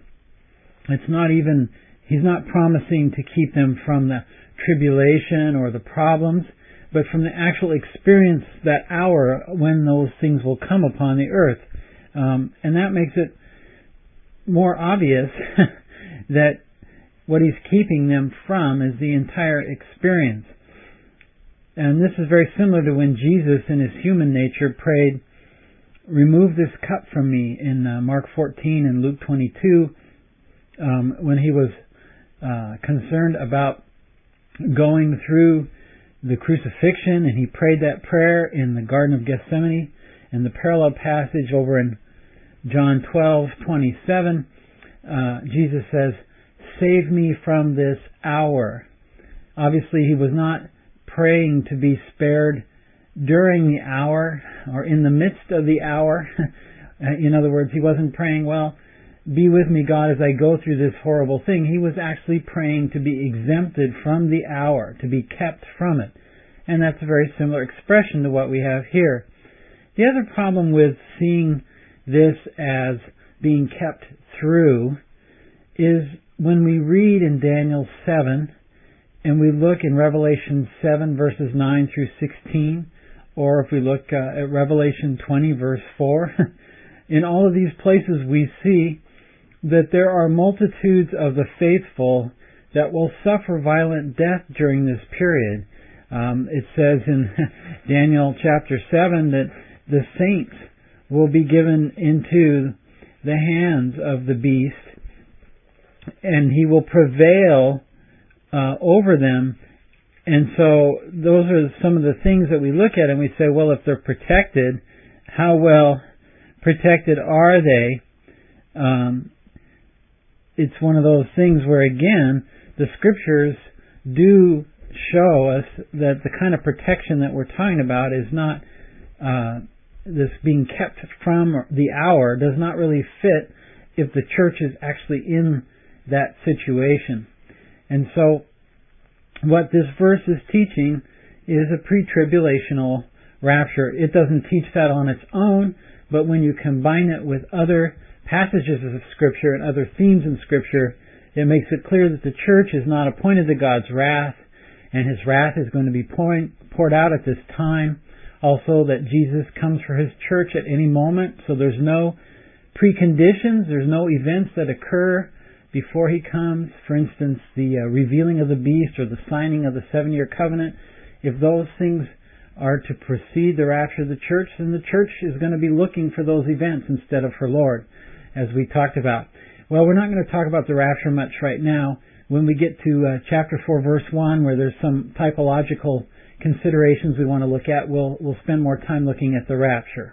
A: He's not promising to keep them from the tribulation or the problems, but from the actual experience, that hour when those things will come upon the earth. And that makes it more obvious that what He's keeping them from is the entire experience. And this is very similar to when Jesus in His human nature prayed remove this cup from me in Mark 14 and Luke 22, when he was concerned about going through the crucifixion, and he prayed that prayer in the Garden of Gethsemane, and the parallel passage over in John 12:27, Jesus says, "Save me from this hour." Obviously, he was not praying to be spared during the hour or in the midst of the hour. In other words, he wasn't praying, well, be with me, God, as I go through this horrible thing. He was actually praying to be exempted from the hour, to be kept from it. And that's a very similar expression to what we have here. The other problem with seeing this as being kept through is when we read in Daniel 7 and we look in Revelation 7 verses 9 through 16, or if we look at Revelation 20 verse 4, in all of these places we see that there are multitudes of the faithful that will suffer violent death during this period. It says in Daniel chapter 7 that the saints will be given into the hands of the beast, and he will prevail over them. And so those are some of the things that we look at and we say, well, if they're protected, how well protected are they? It's one of those things where, again, the Scriptures do show us that the kind of protection that we're talking about is not this being kept from the hour, does not really fit if the church is actually in that situation. And so what this verse is teaching is a pre-tribulational rapture. It doesn't teach that on its own, but when you combine it with other passages of Scripture and other themes in Scripture, it makes it clear that the church is not appointed to God's wrath, and His wrath is going to be poured out at this time. Also that Jesus comes for His church at any moment, so there's no preconditions, there's no events that occur before He comes. For instance, the revealing of the beast or the signing of the 7-year covenant. If those things are to precede the rapture of the church, then the church is going to be looking for those events instead of her Lord, as we talked about. Well, we're not going to talk about the rapture much right now. When we get to chapter 4, verse 1, where there's some typological considerations we want to look at, we'll spend more time looking at the rapture.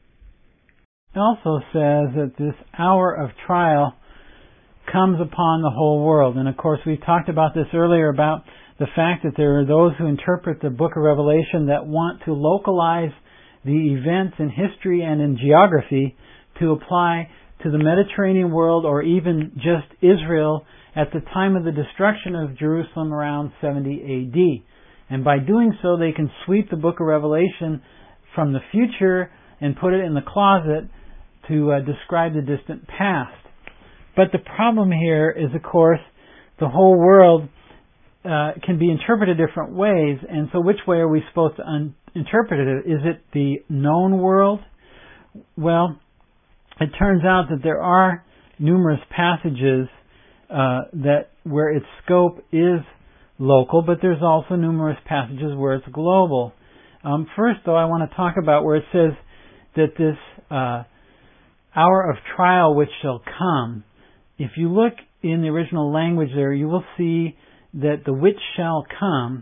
A: It also says that this hour of trial comes upon the whole world. And of course, we talked about this earlier about the fact that there are those who interpret the book of Revelation that want to localize the events in history and in geography to apply to the Mediterranean world or even just Israel at the time of the destruction of Jerusalem around 70 A.D. And by doing so, they can sweep the book of Revelation from the future and put it in the closet to describe the distant past. But the problem here is, of course, the whole world can be interpreted different ways. And so which way are we supposed to interpret it? Is it the known world? Well, it turns out that there are numerous passages where its scope is local, but there's also numerous passages where it's global. First, though, I want to talk about where it says that this hour of trial which shall come. If you look in the original language there, you will see that the which shall come,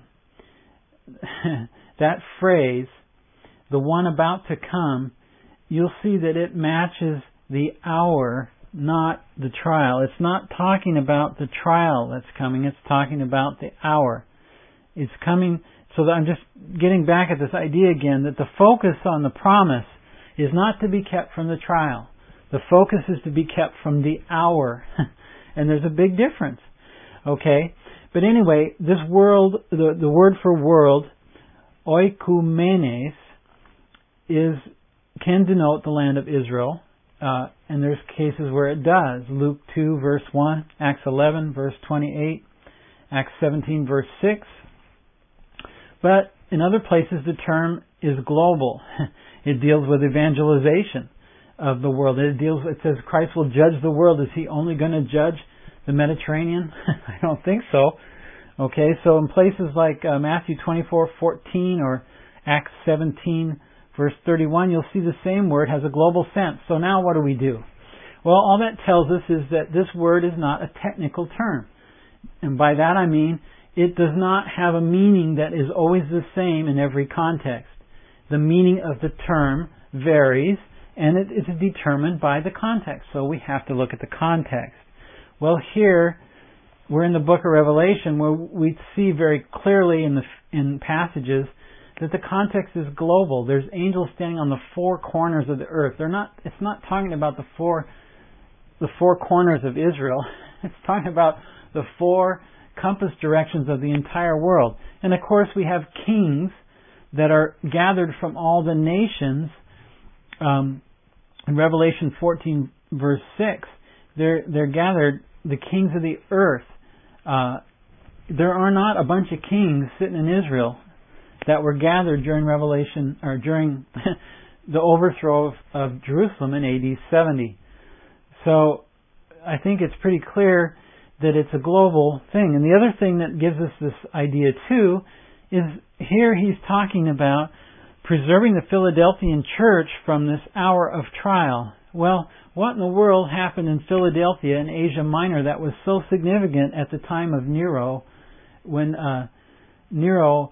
A: that phrase, the one about to come, you'll see that it matches the hour, not the trial. It's not talking about the trial that's coming, it's talking about the hour. It's coming, so that I'm just getting back at this idea again, that the focus on the promise is not to be kept from the trial. The focus is to be kept from the hour. And there's a big difference. Okay? But anyway, this world, the word for world, oikomenes, can denote the land of Israel. And there's cases where it does. Luke 2 verse 1, Acts 11 verse 28, Acts 17 verse 6. But in other places the term is global. It deals with evangelization of the world. It says Christ will judge the world. Is He only going to judge the Mediterranean? I don't think so. Okay, so in places like Matthew 24:14 or Acts 17:14, verse 31, you'll see the same word has a global sense. So now what do? Well, all that tells us is that this word is not a technical term. And by that I mean it does not have a meaning that is always the same in every context. The meaning of the term varies, and it is determined by the context. So we have to look at the context. Well, here we're in the book of Revelation, where we see very clearly in passages that the context is global. There's angels standing on the four corners of the earth. It's not talking about the four corners of Israel. It's talking about the four compass directions of the entire world. And of course we have kings that are gathered from all the nations. In Revelation 14 verse 6, they're gathered, the kings of the earth. There are not a bunch of kings sitting in Israel that were gathered during Revelation, or during the overthrow of Jerusalem in AD 70. So I think it's pretty clear that it's a global thing. And the other thing that gives us this idea too is here he's talking about preserving the Philadelphian church from this hour of trial. Well, what in the world happened in Philadelphia in Asia Minor that was so significant at the time of Nero, when Nero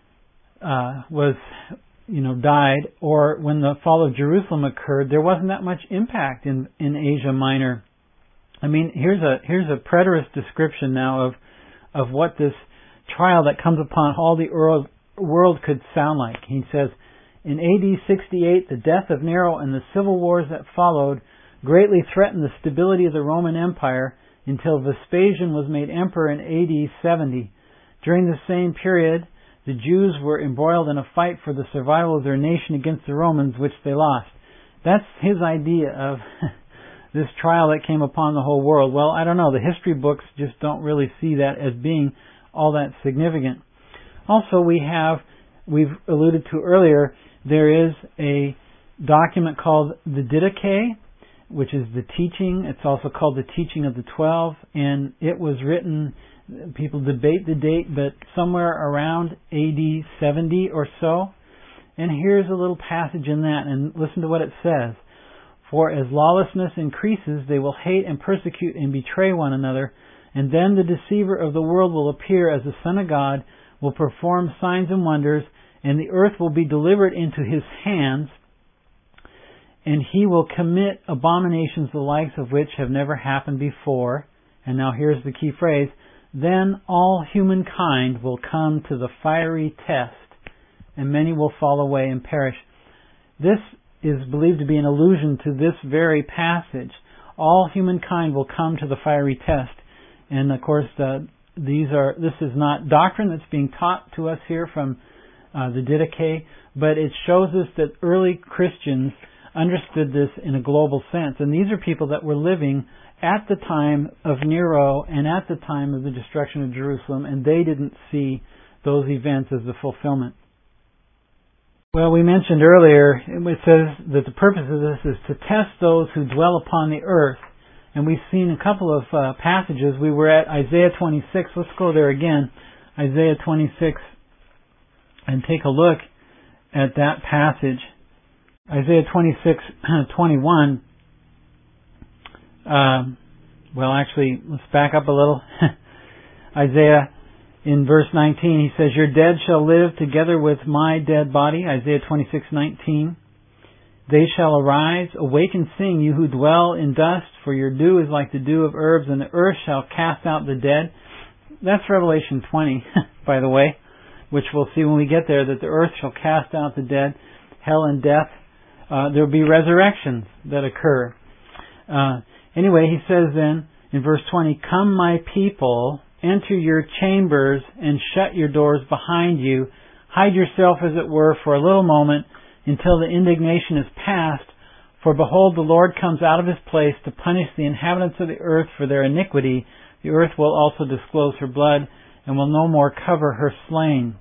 A: was, died, or when the fall of Jerusalem occurred? There wasn't that much impact in Asia Minor. I mean, here's a preterist description now of what this trial that comes upon all the world could sound like. He says, in AD 68, the death of Nero and the civil wars that followed greatly threatened the stability of the Roman Empire until Vespasian was made emperor in AD 70. During the same period, the Jews were embroiled in a fight for the survival of their nation against the Romans, which they lost. That's his idea of this trial that came upon the whole world. Well, I don't know. The history books just don't really see that as being all that significant. Also, we've alluded to earlier, there is a document called the Didache, which is the teaching. It's also called the Teaching of the 12, and it was written, people debate the date, but somewhere around AD 70 or so. And here's a little passage in that, and listen to what it says. For as lawlessness increases, they will hate and persecute and betray one another, and then the deceiver of the world will appear as the Son of God, will perform signs and wonders, and the earth will be delivered into his hands, and he will commit abominations the likes of which have never happened before. And now here's the key phrase. Then all humankind will come to the fiery test, and many will fall away and perish. This is believed to be an allusion to this very passage. All humankind will come to the fiery test. And of course, this is not doctrine that's being taught to us here from the Didache, but it shows us that early Christians understood this in a global sense. And these are people that were living at the time of Nero and at the time of the destruction of Jerusalem, and they didn't see those events as the fulfillment. Well, we mentioned earlier, it says that the purpose of this is to test those who dwell upon the earth. And we've seen a couple of passages. We were at Isaiah 26. Let's go there again. Isaiah 26, and take a look at that passage. Isaiah 26:21. Well, actually, let's back up a little. Isaiah, in verse 19, he says, "Your dead shall live together with my dead body." Isaiah 26:19. "They shall arise, awake and sing, you who dwell in dust, for your dew is like the dew of herbs, and the earth shall cast out the dead." That's Revelation 20, by the way, which we'll see when we get there, that the earth shall cast out the dead, hell and death. There will be resurrections that occur. Anyway, he says then, in verse 20, "Come, my people, enter your chambers and shut your doors behind you. Hide yourself, as it were, for a little moment, until the indignation is past. For behold, the Lord comes out of his place to punish the inhabitants of the earth for their iniquity. The earth will also disclose her blood, and will no more cover her slain."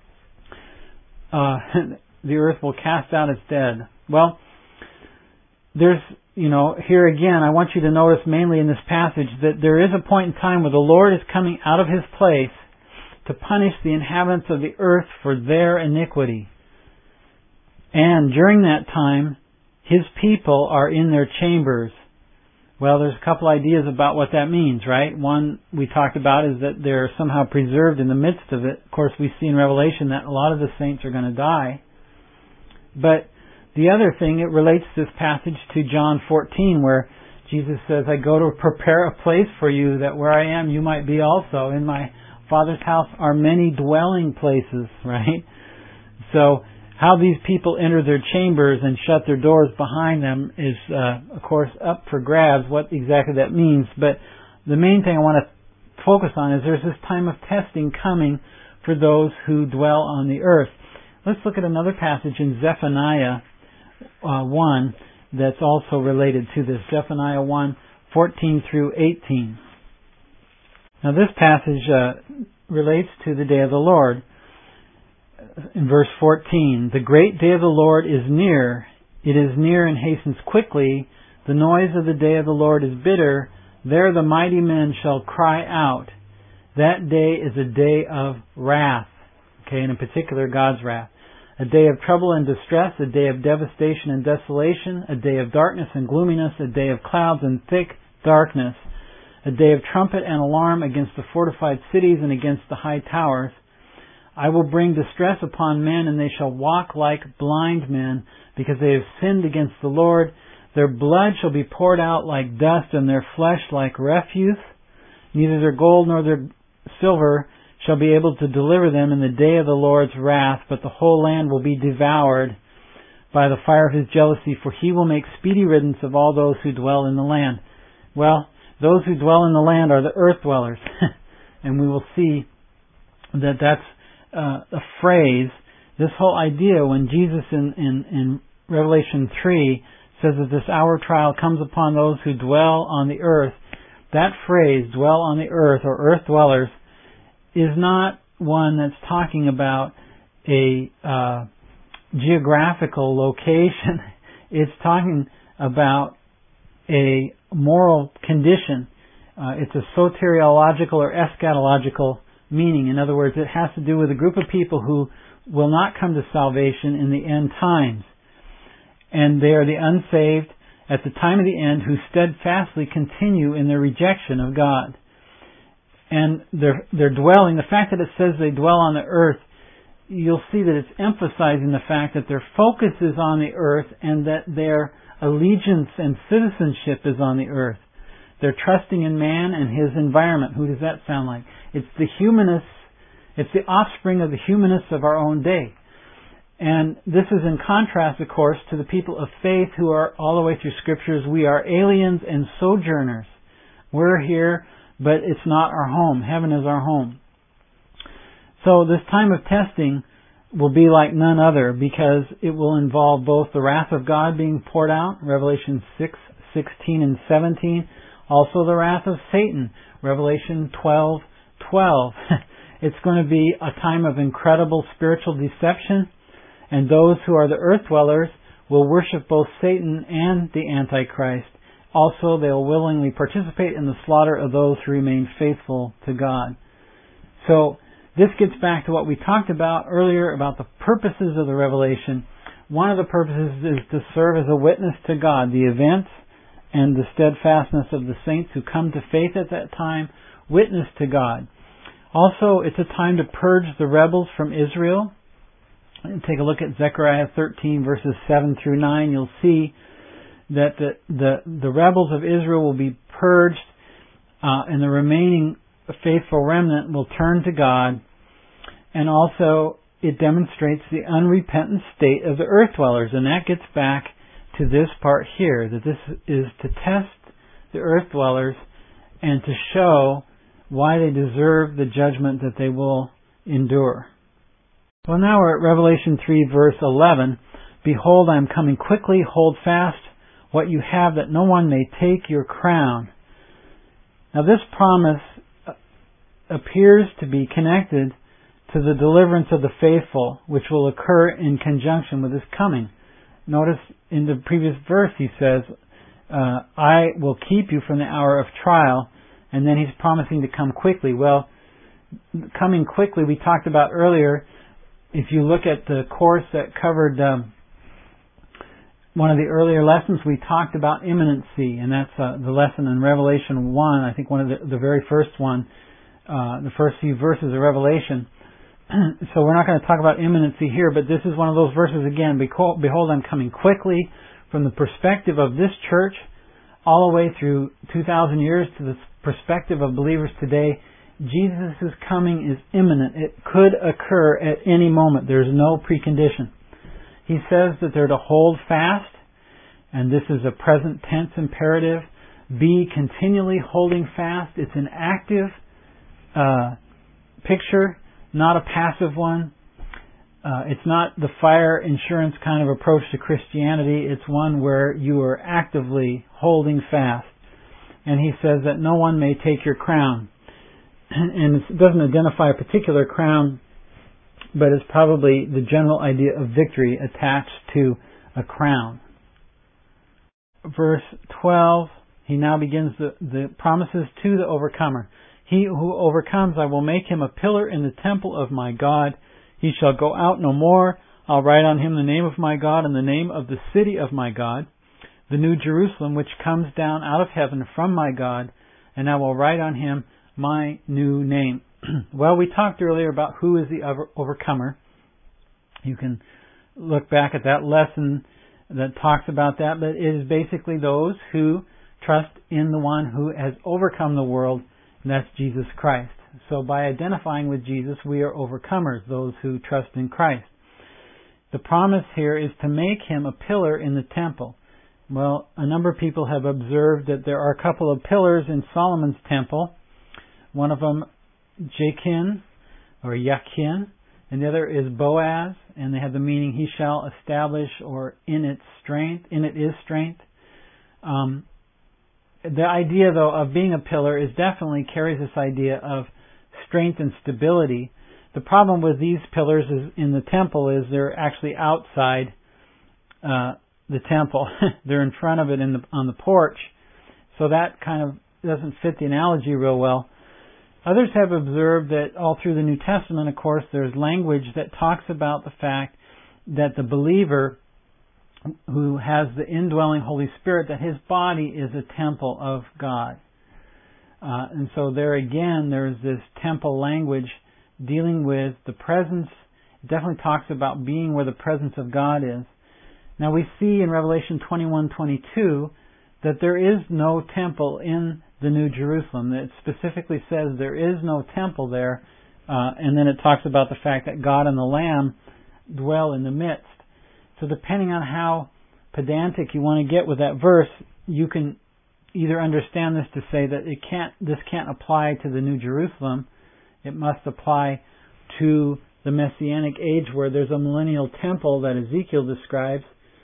A: The earth will cast out its dead. Well, there's, here again, I want you to notice mainly in this passage that there is a point in time where the Lord is coming out of his place to punish the inhabitants of the earth for their iniquity. And during that time, His people are in their chambers. Well, there's a couple ideas about what that means, right? One we talked about is that they're somehow preserved in the midst of it. Of course, we see in Revelation that a lot of the saints are going to die. But the other thing, it relates this passage to John 14, where Jesus says, I go to prepare a place for you, that where I am you might be also. In my Father's house are many dwelling places, right? So, how these people enter their chambers and shut their doors behind them is, of course, up for grabs, what exactly that means. But the main thing I want to focus on is there's this time of testing coming for those who dwell on the earth. Let's look at another passage in Zephaniah 1 that's also related to this. Zephaniah 1, 14 through 18. Now this passage relates to the day of the Lord. In verse 14, the great day of the Lord is near. It is near and hastens quickly. The noise of the day of the Lord is bitter. There the mighty men shall cry out. That day is a day of wrath. Okay, and in particular, God's wrath. A day of trouble and distress, a day of devastation and desolation, a day of darkness and gloominess, a day of clouds and thick darkness, a day of trumpet and alarm against the fortified cities and against the high towers. I will bring distress upon men, and they shall walk like blind men, because they have sinned against the Lord. Their blood shall be poured out like dust, and their flesh like refuse. Neither their gold nor their silver shall be able to deliver them in the day of the Lord's wrath, but the whole land will be devoured by the fire of His jealousy, for He will make speedy riddance of all those who dwell in the land. Well, those who dwell in the land are the earth dwellers. And we will see that that's a phrase, this whole idea when Jesus in Revelation 3 says that this hour trial comes upon those who dwell on the earth, that phrase, dwell on the earth or earth dwellers, is not one that's talking about a geographical location. It's talking about a moral condition. It's a soteriological or eschatological meaning. In other words, it has to do with a group of people who will not come to salvation in the end times. And they are the unsaved at the time of the end who steadfastly continue in their rejection of God. And they're dwelling, the fact that it says they dwell on the earth, you'll see that it's emphasizing the fact that their focus is on the earth and that their allegiance and citizenship is on the earth. They're trusting in man and his environment. Who does that sound like? It's the humanists. It's the offspring of the humanists of our own day. And this is in contrast, of course, to the people of faith who are all the way through Scriptures. We are aliens and sojourners. We're here, but it's not our home. Heaven is our home. So this time of testing will be like none other because it will involve both the wrath of God being poured out, Revelation 6:16 and 17, also the wrath of Satan, Revelation 12:12. It's going to be a time of incredible spiritual deception, and those who are the earth dwellers will worship both Satan and the Antichrist. Also, they will willingly participate in the slaughter of those who remain faithful to God. So, this gets back to what we talked about earlier about the purposes of the revelation. One of the purposes is to serve as a witness to God. The events and the steadfastness of the saints who come to faith at that time witness to God. Also, it's a time to purge the rebels from Israel. Take a look at Zechariah 13 verses 7 through 9. You'll see that the rebels of Israel will be purged and the remaining faithful remnant will turn to God. And also, it demonstrates the unrepentant state of the earth dwellers. And that gets back to this part here, that this is to test the earth dwellers and to show why they deserve the judgment that they will endure. Well, now we're at Revelation 3 verse 11. Behold, I am coming quickly. Hold fast what you have, that no one may take your crown. Now this promise appears to be connected to the deliverance of the faithful, which will occur in conjunction with His coming. Notice in the previous verse He says, I will keep you from the hour of trial, and then He's promising to come quickly. Well, coming quickly, we talked about earlier, if you look at the course that covered one of the earlier lessons we talked about imminency, and that's the lesson in Revelation 1, I think one of the very first one, the first few verses of Revelation. So we're not going to talk about imminency here, but this is one of those verses again. Behold, I'm coming quickly. From the perspective of this church, all the way through 2,000 years to the perspective of believers today, Jesus' coming is imminent. It could occur at any moment. There's no precondition. He says that they're to hold fast, and this is a present tense imperative. Be continually holding fast. It's an active picture, not a passive one. It's not the fire insurance kind of approach to Christianity. It's one where you are actively holding fast. And he says that no one may take your crown. And it doesn't identify a particular crown, but it's probably the general idea of victory attached to a crown. Verse 12, he now begins the promises to the overcomer. He who overcomes, I will make him a pillar in the temple of my God. He shall go out no more. I'll write on him the name of my God and the name of the city of my God, the new Jerusalem, which comes down out of heaven from my God, and I will write on him my new name. Well, we talked earlier about who is the overcomer. You can look back at that lesson that talks about that, but it is basically those who trust in the one who has overcome the world, and that's Jesus Christ. So by identifying with Jesus, we are overcomers, those who trust in Christ. The promise here is to make him a pillar in the temple. Well, a number of people have observed that there are a couple of pillars in Solomon's temple. One of them, Jachin, or Yakin, and the other is Boaz, and they have the meaning, he shall establish, or in it is strength. The idea, though, of being a pillar is definitely carries this idea of strength and stability. The problem with these pillars is in the temple is they're actually outside the temple. They're in front of it on the porch. So that kind of doesn't fit the analogy real well. Others have observed that all through the New Testament, of course, there's language that talks about the fact that the believer who has the indwelling Holy Spirit, that his body is a temple of God. And so there again, there's this temple language dealing with the presence. It definitely talks about being where the presence of God is. Now we see in Revelation 21:22 that there is no temple in the New Jerusalem. It specifically says there is no temple there, and then it talks about the fact that God and the Lamb dwell in the midst. So depending on how pedantic you want to get with that verse, you can either understand this to say that this can't apply to the New Jerusalem. It must apply to the Messianic age where there's a millennial temple that Ezekiel describes.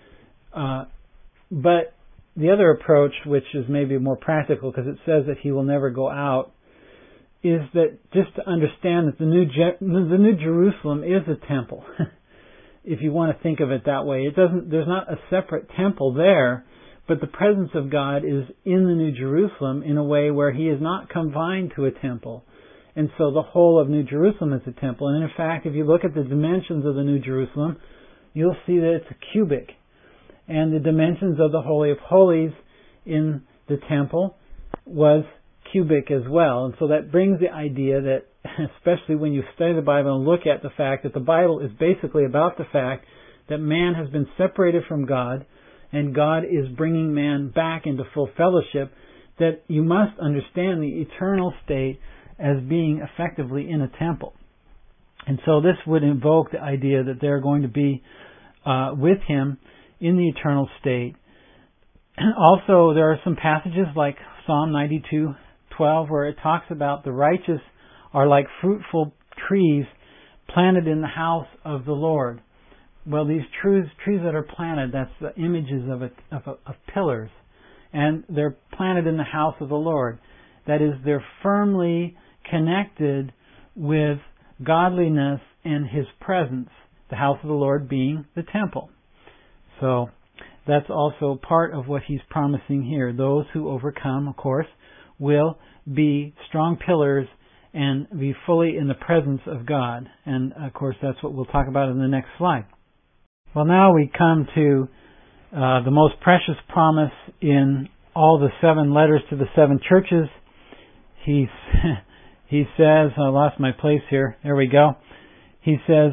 A: But the other approach, which is maybe more practical because it says that he will never go out, is that just to understand that the New Jerusalem is a temple. If you want to think of it that way, there's not a separate temple there, but the presence of God is in the New Jerusalem in a way where he is not confined to a temple. And so the whole of New Jerusalem is a temple. And in fact, if you look at the dimensions of the New Jerusalem, you'll see that it's a cubic. And the dimensions of the Holy of Holies in the temple was cubic as well. And so that brings the idea that, especially when you study the Bible and look at the fact that the Bible is basically about the fact that man has been separated from God and God is bringing man back into full fellowship, that you must understand the eternal state as being effectively in a temple. And so this would invoke the idea that they're going to be with him in the eternal state. Also, there are some passages like Psalm 92:12 where it talks about the righteous are like fruitful trees planted in the house of the Lord. Well, these trees that are planted, that's the images of pillars, and they're planted in the house of the Lord. That is, they're firmly connected with godliness and his presence, the house of the Lord being the temple. So that's also part of what he's promising here. Those who overcome, of course, will be strong pillars and be fully in the presence of God. And, of course, that's what we'll talk about in the next slide. Well, now we come to the most precious promise in all the 7 letters to the 7 churches. He says, I lost my place here. There we go. He says,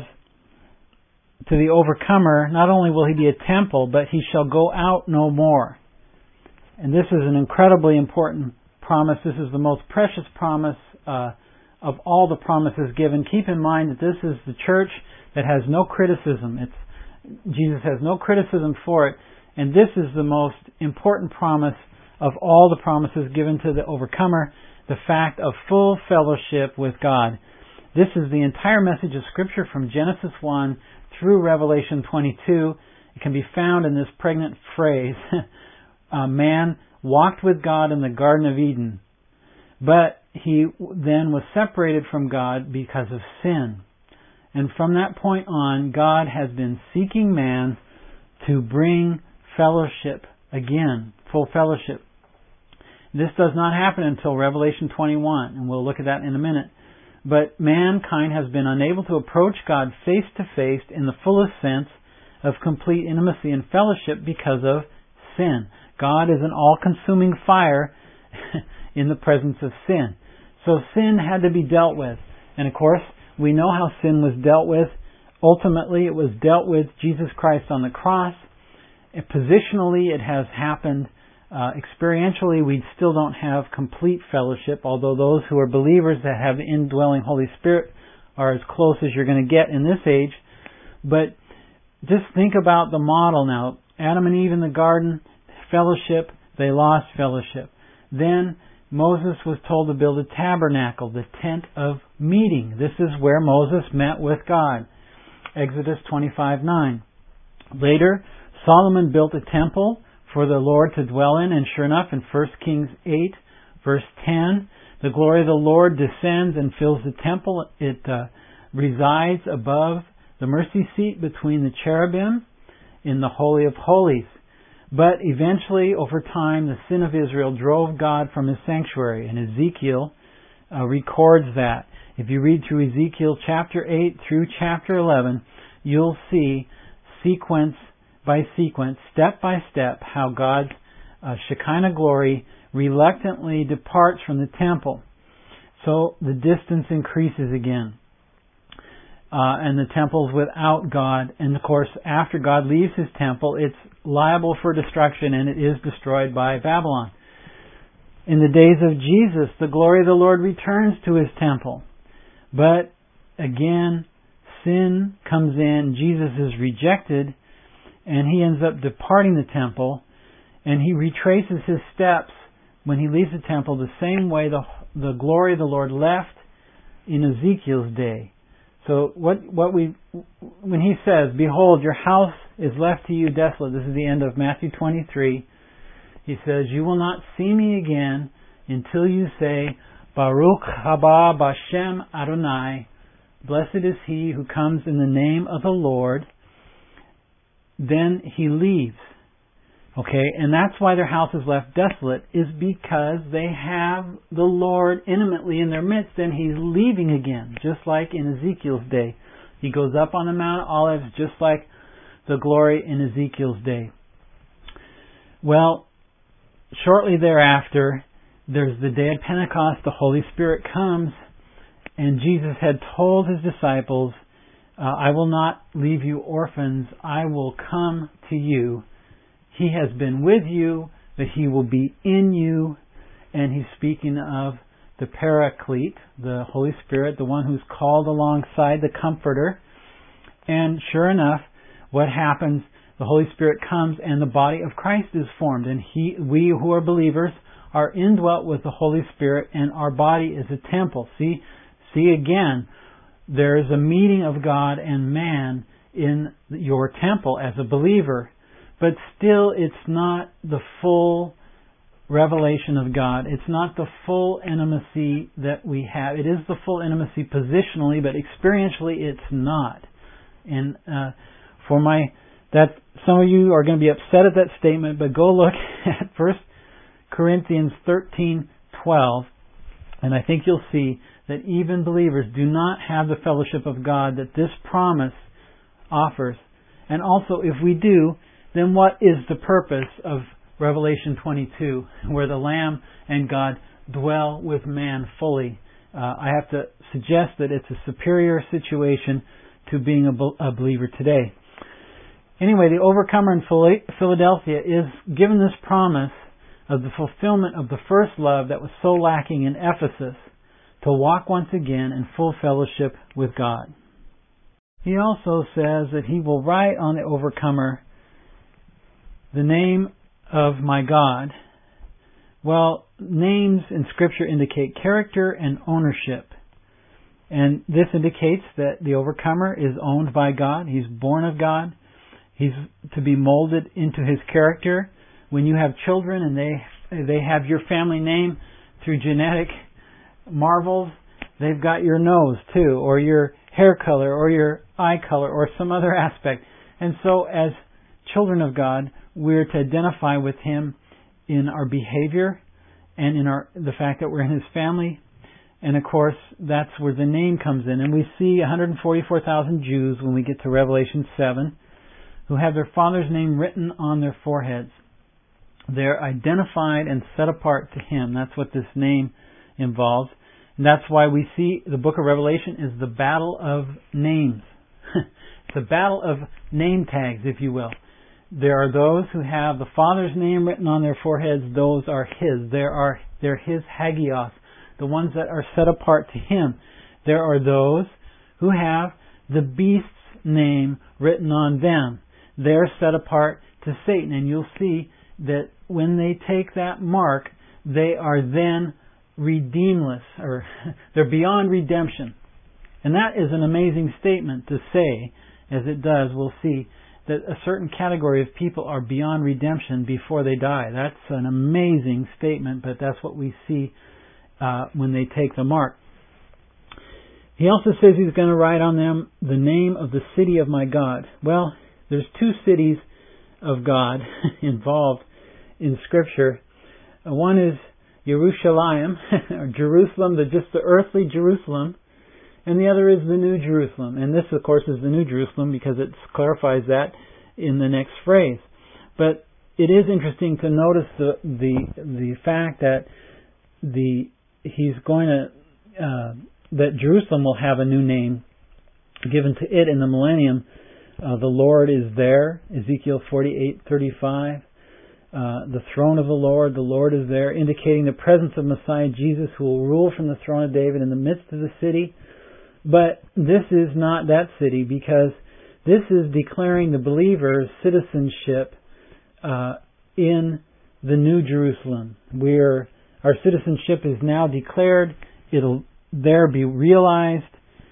A: to the overcomer, not only will he be a temple, but he shall go out no more. And this is an incredibly important promise. This is the most precious promise of all the promises given. Keep in mind that this is the church that has no criticism. Jesus has no criticism for it. And this is the most important promise of all the promises given to the overcomer, the fact of full fellowship with God. This is the entire message of Scripture from Genesis 1 through Revelation 22. It can be found in this pregnant phrase, man walked with God in the Garden of Eden, but he then was separated from God because of sin. And from that point on, God has been seeking man to bring fellowship again, full fellowship. This does not happen until Revelation 21, and we'll look at that in a minute. But mankind has been unable to approach God face to face in the fullest sense of complete intimacy and fellowship because of sin. God is an all-consuming fire in the presence of sin. So sin had to be dealt with. And of course, we know how sin was dealt with. Ultimately, it was dealt with Jesus Christ on the cross. Positionally, it has happened. Experientially, we still don't have complete fellowship, although those who are believers that have the indwelling Holy Spirit are as close as you're going to get in this age. But just think about the model now. Adam and Eve in the garden, fellowship, they lost fellowship. Then Moses was told to build a tabernacle, the tent of meeting. This is where Moses met with God. Exodus 25:9. Later, Solomon built a temple for the Lord to dwell in, and sure enough, in 1 Kings 8, verse 10, the glory of the Lord descends and fills the temple. It resides above the mercy seat between the cherubim in the Holy of Holies. But eventually, over time, the sin of Israel drove God from His sanctuary, and Ezekiel records that. If you read through Ezekiel chapter 8 through chapter 11, you'll see sequence by sequence, step by step, how God's Shekinah glory reluctantly departs from the temple. So the distance increases again. And the temple's without God. And of course, after God leaves His temple, it's liable for destruction, and it is destroyed by Babylon. In the days of Jesus, the glory of the Lord returns to His temple. But again, sin comes in, Jesus is rejected, and He ends up departing the temple, and He retraces His steps when He leaves the temple the same way the glory of the Lord left in Ezekiel's day. So when He says, "Behold, your house is left to you desolate," this is the end of Matthew 23, He says, "You will not see me again until you say, Baruch haba b'Shem Adonai, blessed is He who comes in the name of the Lord." Then He leaves. Okay, and that's why their house is left desolate, is because they have the Lord intimately in their midst, and He's leaving again, just like in Ezekiel's day. He goes up on the Mount of Olives, just like the glory in Ezekiel's day. Well, shortly thereafter, there's the day of Pentecost, the Holy Spirit comes, and Jesus had told His disciples, I will not leave you orphans, I will come to you. He has been with you, that He will be in you. And He's speaking of the Paraclete, the Holy Spirit, the one who's called alongside, the Comforter. And sure enough, what happens? The Holy Spirit comes and the body of Christ is formed. And we who are believers are indwelt with the Holy Spirit, and our body is a temple. See again, there is a meeting of God and man in your temple as a believer. But still, it's not the full revelation of God. It's not the full intimacy that we have. It is the full intimacy positionally, but experientially it's not. And some of you are going to be upset at that statement, but go look at 1 Corinthians 13:12, and I think you'll see that even believers do not have the fellowship of God that this promise offers. And also, if we do, then what is the purpose of Revelation 22, where the Lamb and God dwell with man fully? I have to suggest that it's a superior situation to being a believer today. Anyway, the overcomer in Philadelphia is given this promise of the fulfillment of the first love that was so lacking in Ephesus, to walk once again in full fellowship with God. He also says that he will write on the overcomer the name of my God. Well, names in Scripture indicate character and ownership. And this indicates that the overcomer is owned by God. He's born of God. He's to be molded into His character. When you have children and they have your family name through genetic marvels, they've got your nose too, or your hair color, or your eye color, or some other aspect. And so as children of God, we're to identify with Him in our behavior and in the fact that we're in His family. And of course, that's where the name comes in. And we see 144,000 Jews when we get to Revelation 7 who have their Father's name written on their foreheads. They're identified and set apart to Him. That's what this name involves. And that's why we see the book of Revelation is the battle of names. It's a battle of name tags, if you will. There are those who have the Father's name written on their foreheads. Those are His. They're His hagios, the ones that are set apart to Him. There are those who have the beast's name written on them. They're set apart to Satan. And you'll see that when they take that mark, they are then redeemless, or they're beyond redemption. And that is an amazing statement to say, as it does. We'll see that a certain category of people are beyond redemption before they die. That's an amazing statement, but that's what we see when they take the mark. He also says He's going to write on them the name of the city of my God. Well, there's two cities of God involved in Scripture. One is Jerusalem, or Jerusalem, just the earthly Jerusalem, and the other is the New Jerusalem. And this, of course, is the New Jerusalem because it clarifies that in the next phrase. But it is interesting to notice the fact that He's going to that Jerusalem will have a new name given to it in the millennium. The Lord is there, Ezekiel 48:35. The throne of the Lord is there, indicating the presence of Messiah Jesus, who will rule from the throne of David in the midst of the city. But this is not that city, because this is declaring the believer's citizenship in the New Jerusalem. Our citizenship is now declared. It'll there be realized,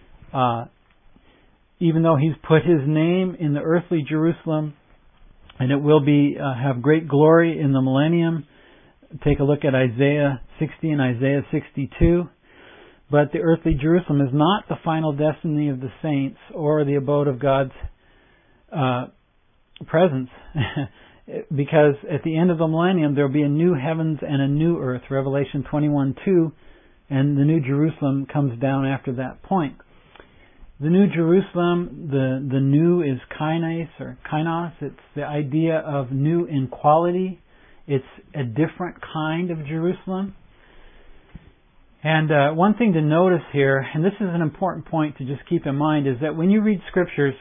A: even though He's put His name in the earthly Jerusalem, and it will be have great glory in the millennium. Take a look at Isaiah 60 and Isaiah 62. But the earthly Jerusalem is not the final destiny of the saints or the abode of God's presence. Because at the end of the millennium, there will be a new heavens and a new earth. Revelation 21:2, and the New Jerusalem comes down after that point. The New Jerusalem, the new is kainos or kainos. It's the idea of new in quality. It's a different kind of Jerusalem. And one thing to notice here, and this is an important point to just keep in mind, is that when you read Scriptures,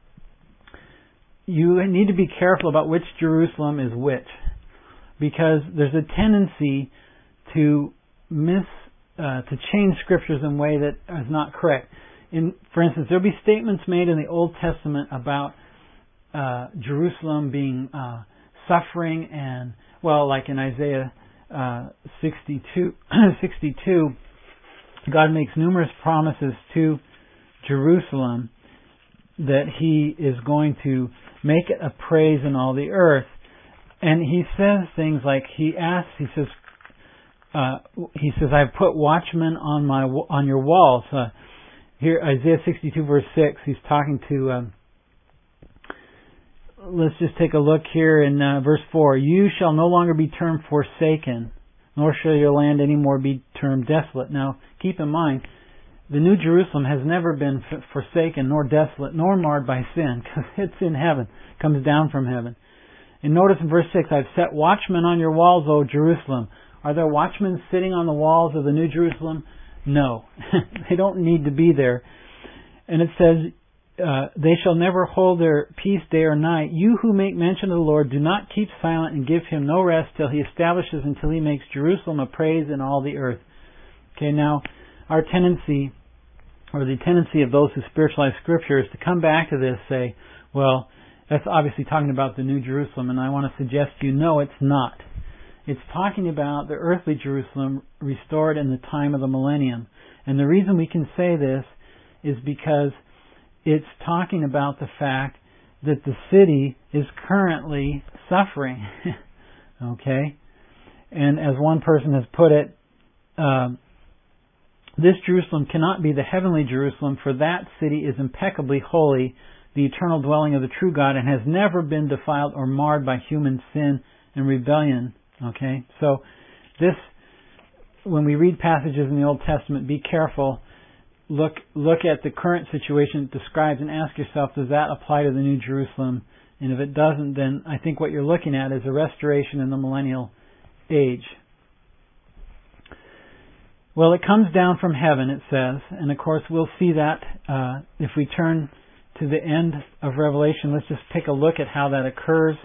A: you need to be careful about which Jerusalem is which, because there's a tendency to change Scriptures in a way that is not correct. For instance, there'll be statements made in the Old Testament about Jerusalem being suffering, and like in Isaiah 62, God makes numerous promises to Jerusalem that He is going to make it a praise in all the earth. And He says things like, He says, I've put watchmen on your walls. Here, Isaiah 62 verse 6, He's talking to, let's just take a look here in verse 4. You shall no longer be termed forsaken, nor shall your land any more be termed desolate. Now, keep in mind, the New Jerusalem has never been forsaken, nor desolate, nor marred by sin, because it's in heaven, comes down from heaven. And notice in verse 6, I've set watchmen on your walls, O Jerusalem. Are there watchmen sitting on the walls of the New Jerusalem? No. They don't need to be there. And it says, they shall never hold their peace day or night. You who make mention of the Lord, do not keep silent and give him no rest till he establishes, until he makes Jerusalem a praise in all the earth. Okay, now, our tendency, or the tendency of those who spiritualize Scripture, is to come back to this, say, well, that's obviously talking about the New Jerusalem, and I want to suggest to you, no, it's not. It's talking about the earthly Jerusalem restored in the time of the millennium. And the reason we can say this is because it's talking about the fact that the city is currently suffering. Okay? And as one person has put it, this Jerusalem cannot be the heavenly Jerusalem, for that city is impeccably holy, the eternal dwelling of the true God, and has never been defiled or marred by human sin and rebellion. Okay? So this, when we read passages in the Old Testament, be careful. Look at the current situation it describes and ask yourself, does that apply to the New Jerusalem? And if it doesn't, then I think what you're looking at is a restoration in the millennial age. Well, it comes down from heaven, it says, and of course we'll see that if we turn to the end of Revelation. Let's just take a look at how that occurs.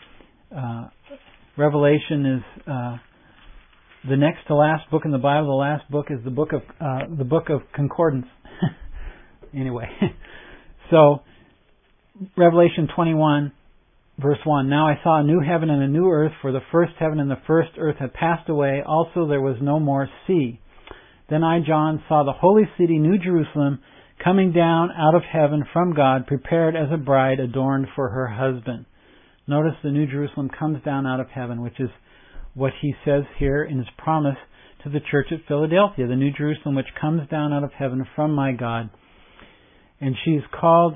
A: Revelation is the next to last book in the Bible. The last book is the book of concordance. Anyway, so Revelation 21, verse 1. Now I saw a new heaven and a new earth, for the first heaven and the first earth had passed away. Also there was no more sea. Then I, John, saw the holy city, New Jerusalem, coming down out of heaven from God, prepared as a bride adorned for her husband. Notice the New Jerusalem comes down out of heaven, which is what he says here in his promise to the church at Philadelphia, the New Jerusalem which comes down out of heaven from my God. And she's called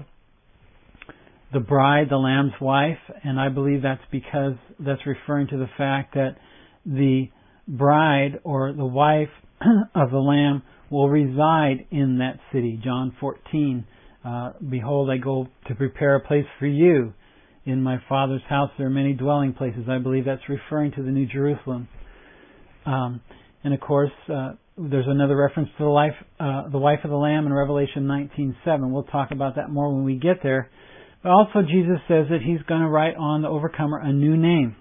A: the bride, the Lamb's wife, and I believe that's because that's referring to the fact that the bride or the wife of the Lamb will reside in that city. John 14, behold, I go to prepare a place for you. In my Father's house there are many dwelling places. I believe that's referring to the New Jerusalem. And of course, there's another reference to the wife of the Lamb in Revelation 19:7. We'll talk about that more when we get there. But also Jesus says that He's going to write on the overcomer a new name.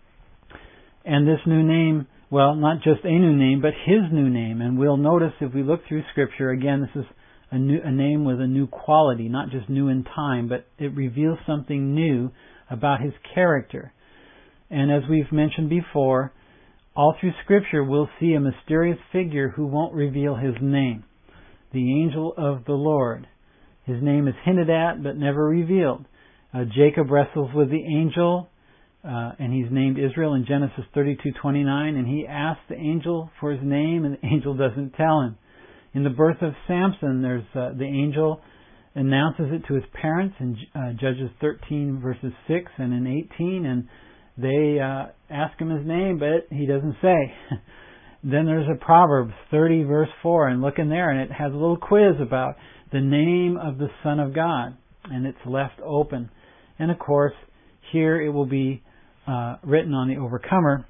A: And this new name, well, not just a new name, but His new name. And we'll notice if we look through Scripture, again, this is a name with a new quality, not just new in time, but it reveals something new about His character. And as we've mentioned before, all through Scripture we'll see a mysterious figure who won't reveal His name. The angel of the Lord. His name is hinted at but never revealed. Jacob wrestles with the angel, and he's named Israel in Genesis 32:29, and he asks the angel for his name, and the angel doesn't tell him. In the birth of Samson, there's the angel announces it to his parents in Judges 13 verses 6 and in 18, and they ask him his name, but he doesn't say. Then there's a Proverbs 30 verse 4, and look in there, and it has a little quiz about the name of the Son of God, and it's left open. And of course, here it will be written on the overcomer.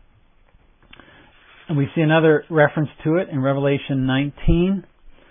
A: And we see another reference to it in Revelation 19.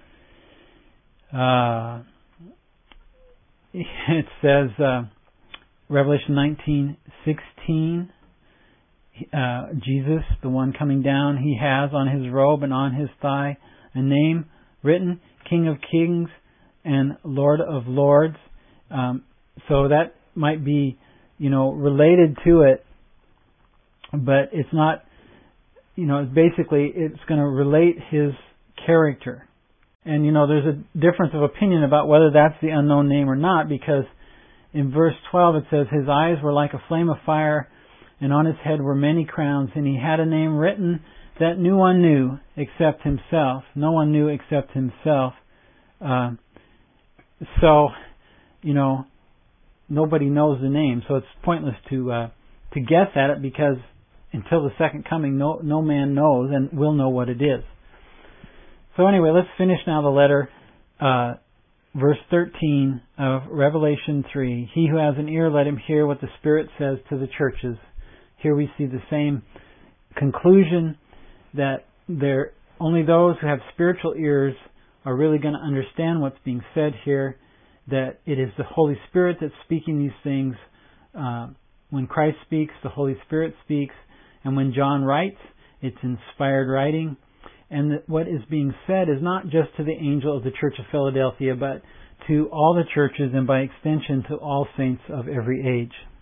A: It says, Revelation 19:16, Jesus, the one coming down, He has on His robe and on His thigh a name written, King of Kings and Lord of Lords. So that might be, related to it, but it's not, basically it's going to relate His character. And, there's a difference of opinion about whether that's the unknown name or not, because in verse 12 it says, His eyes were like a flame of fire, and on His head were many crowns, and He had a name written that no one knew except Himself. No one knew except Himself. So, nobody knows the name, so it's pointless to guess at it, because until the second coming, no man knows, and we'll know what it is. So anyway, let's finish now the letter. verse 13 of Revelation 3, he who has an ear, let him hear what the Spirit says to the churches. Here we see the same conclusion, that only those who have spiritual ears are really going to understand what's being said here, that it is the Holy Spirit that's speaking these things. When Christ speaks, the Holy Spirit speaks, and when John writes, it's inspired writing. And that what is being said is not just to the angel of the Church of Philadelphia, but to all the churches, and by extension to all saints of every age.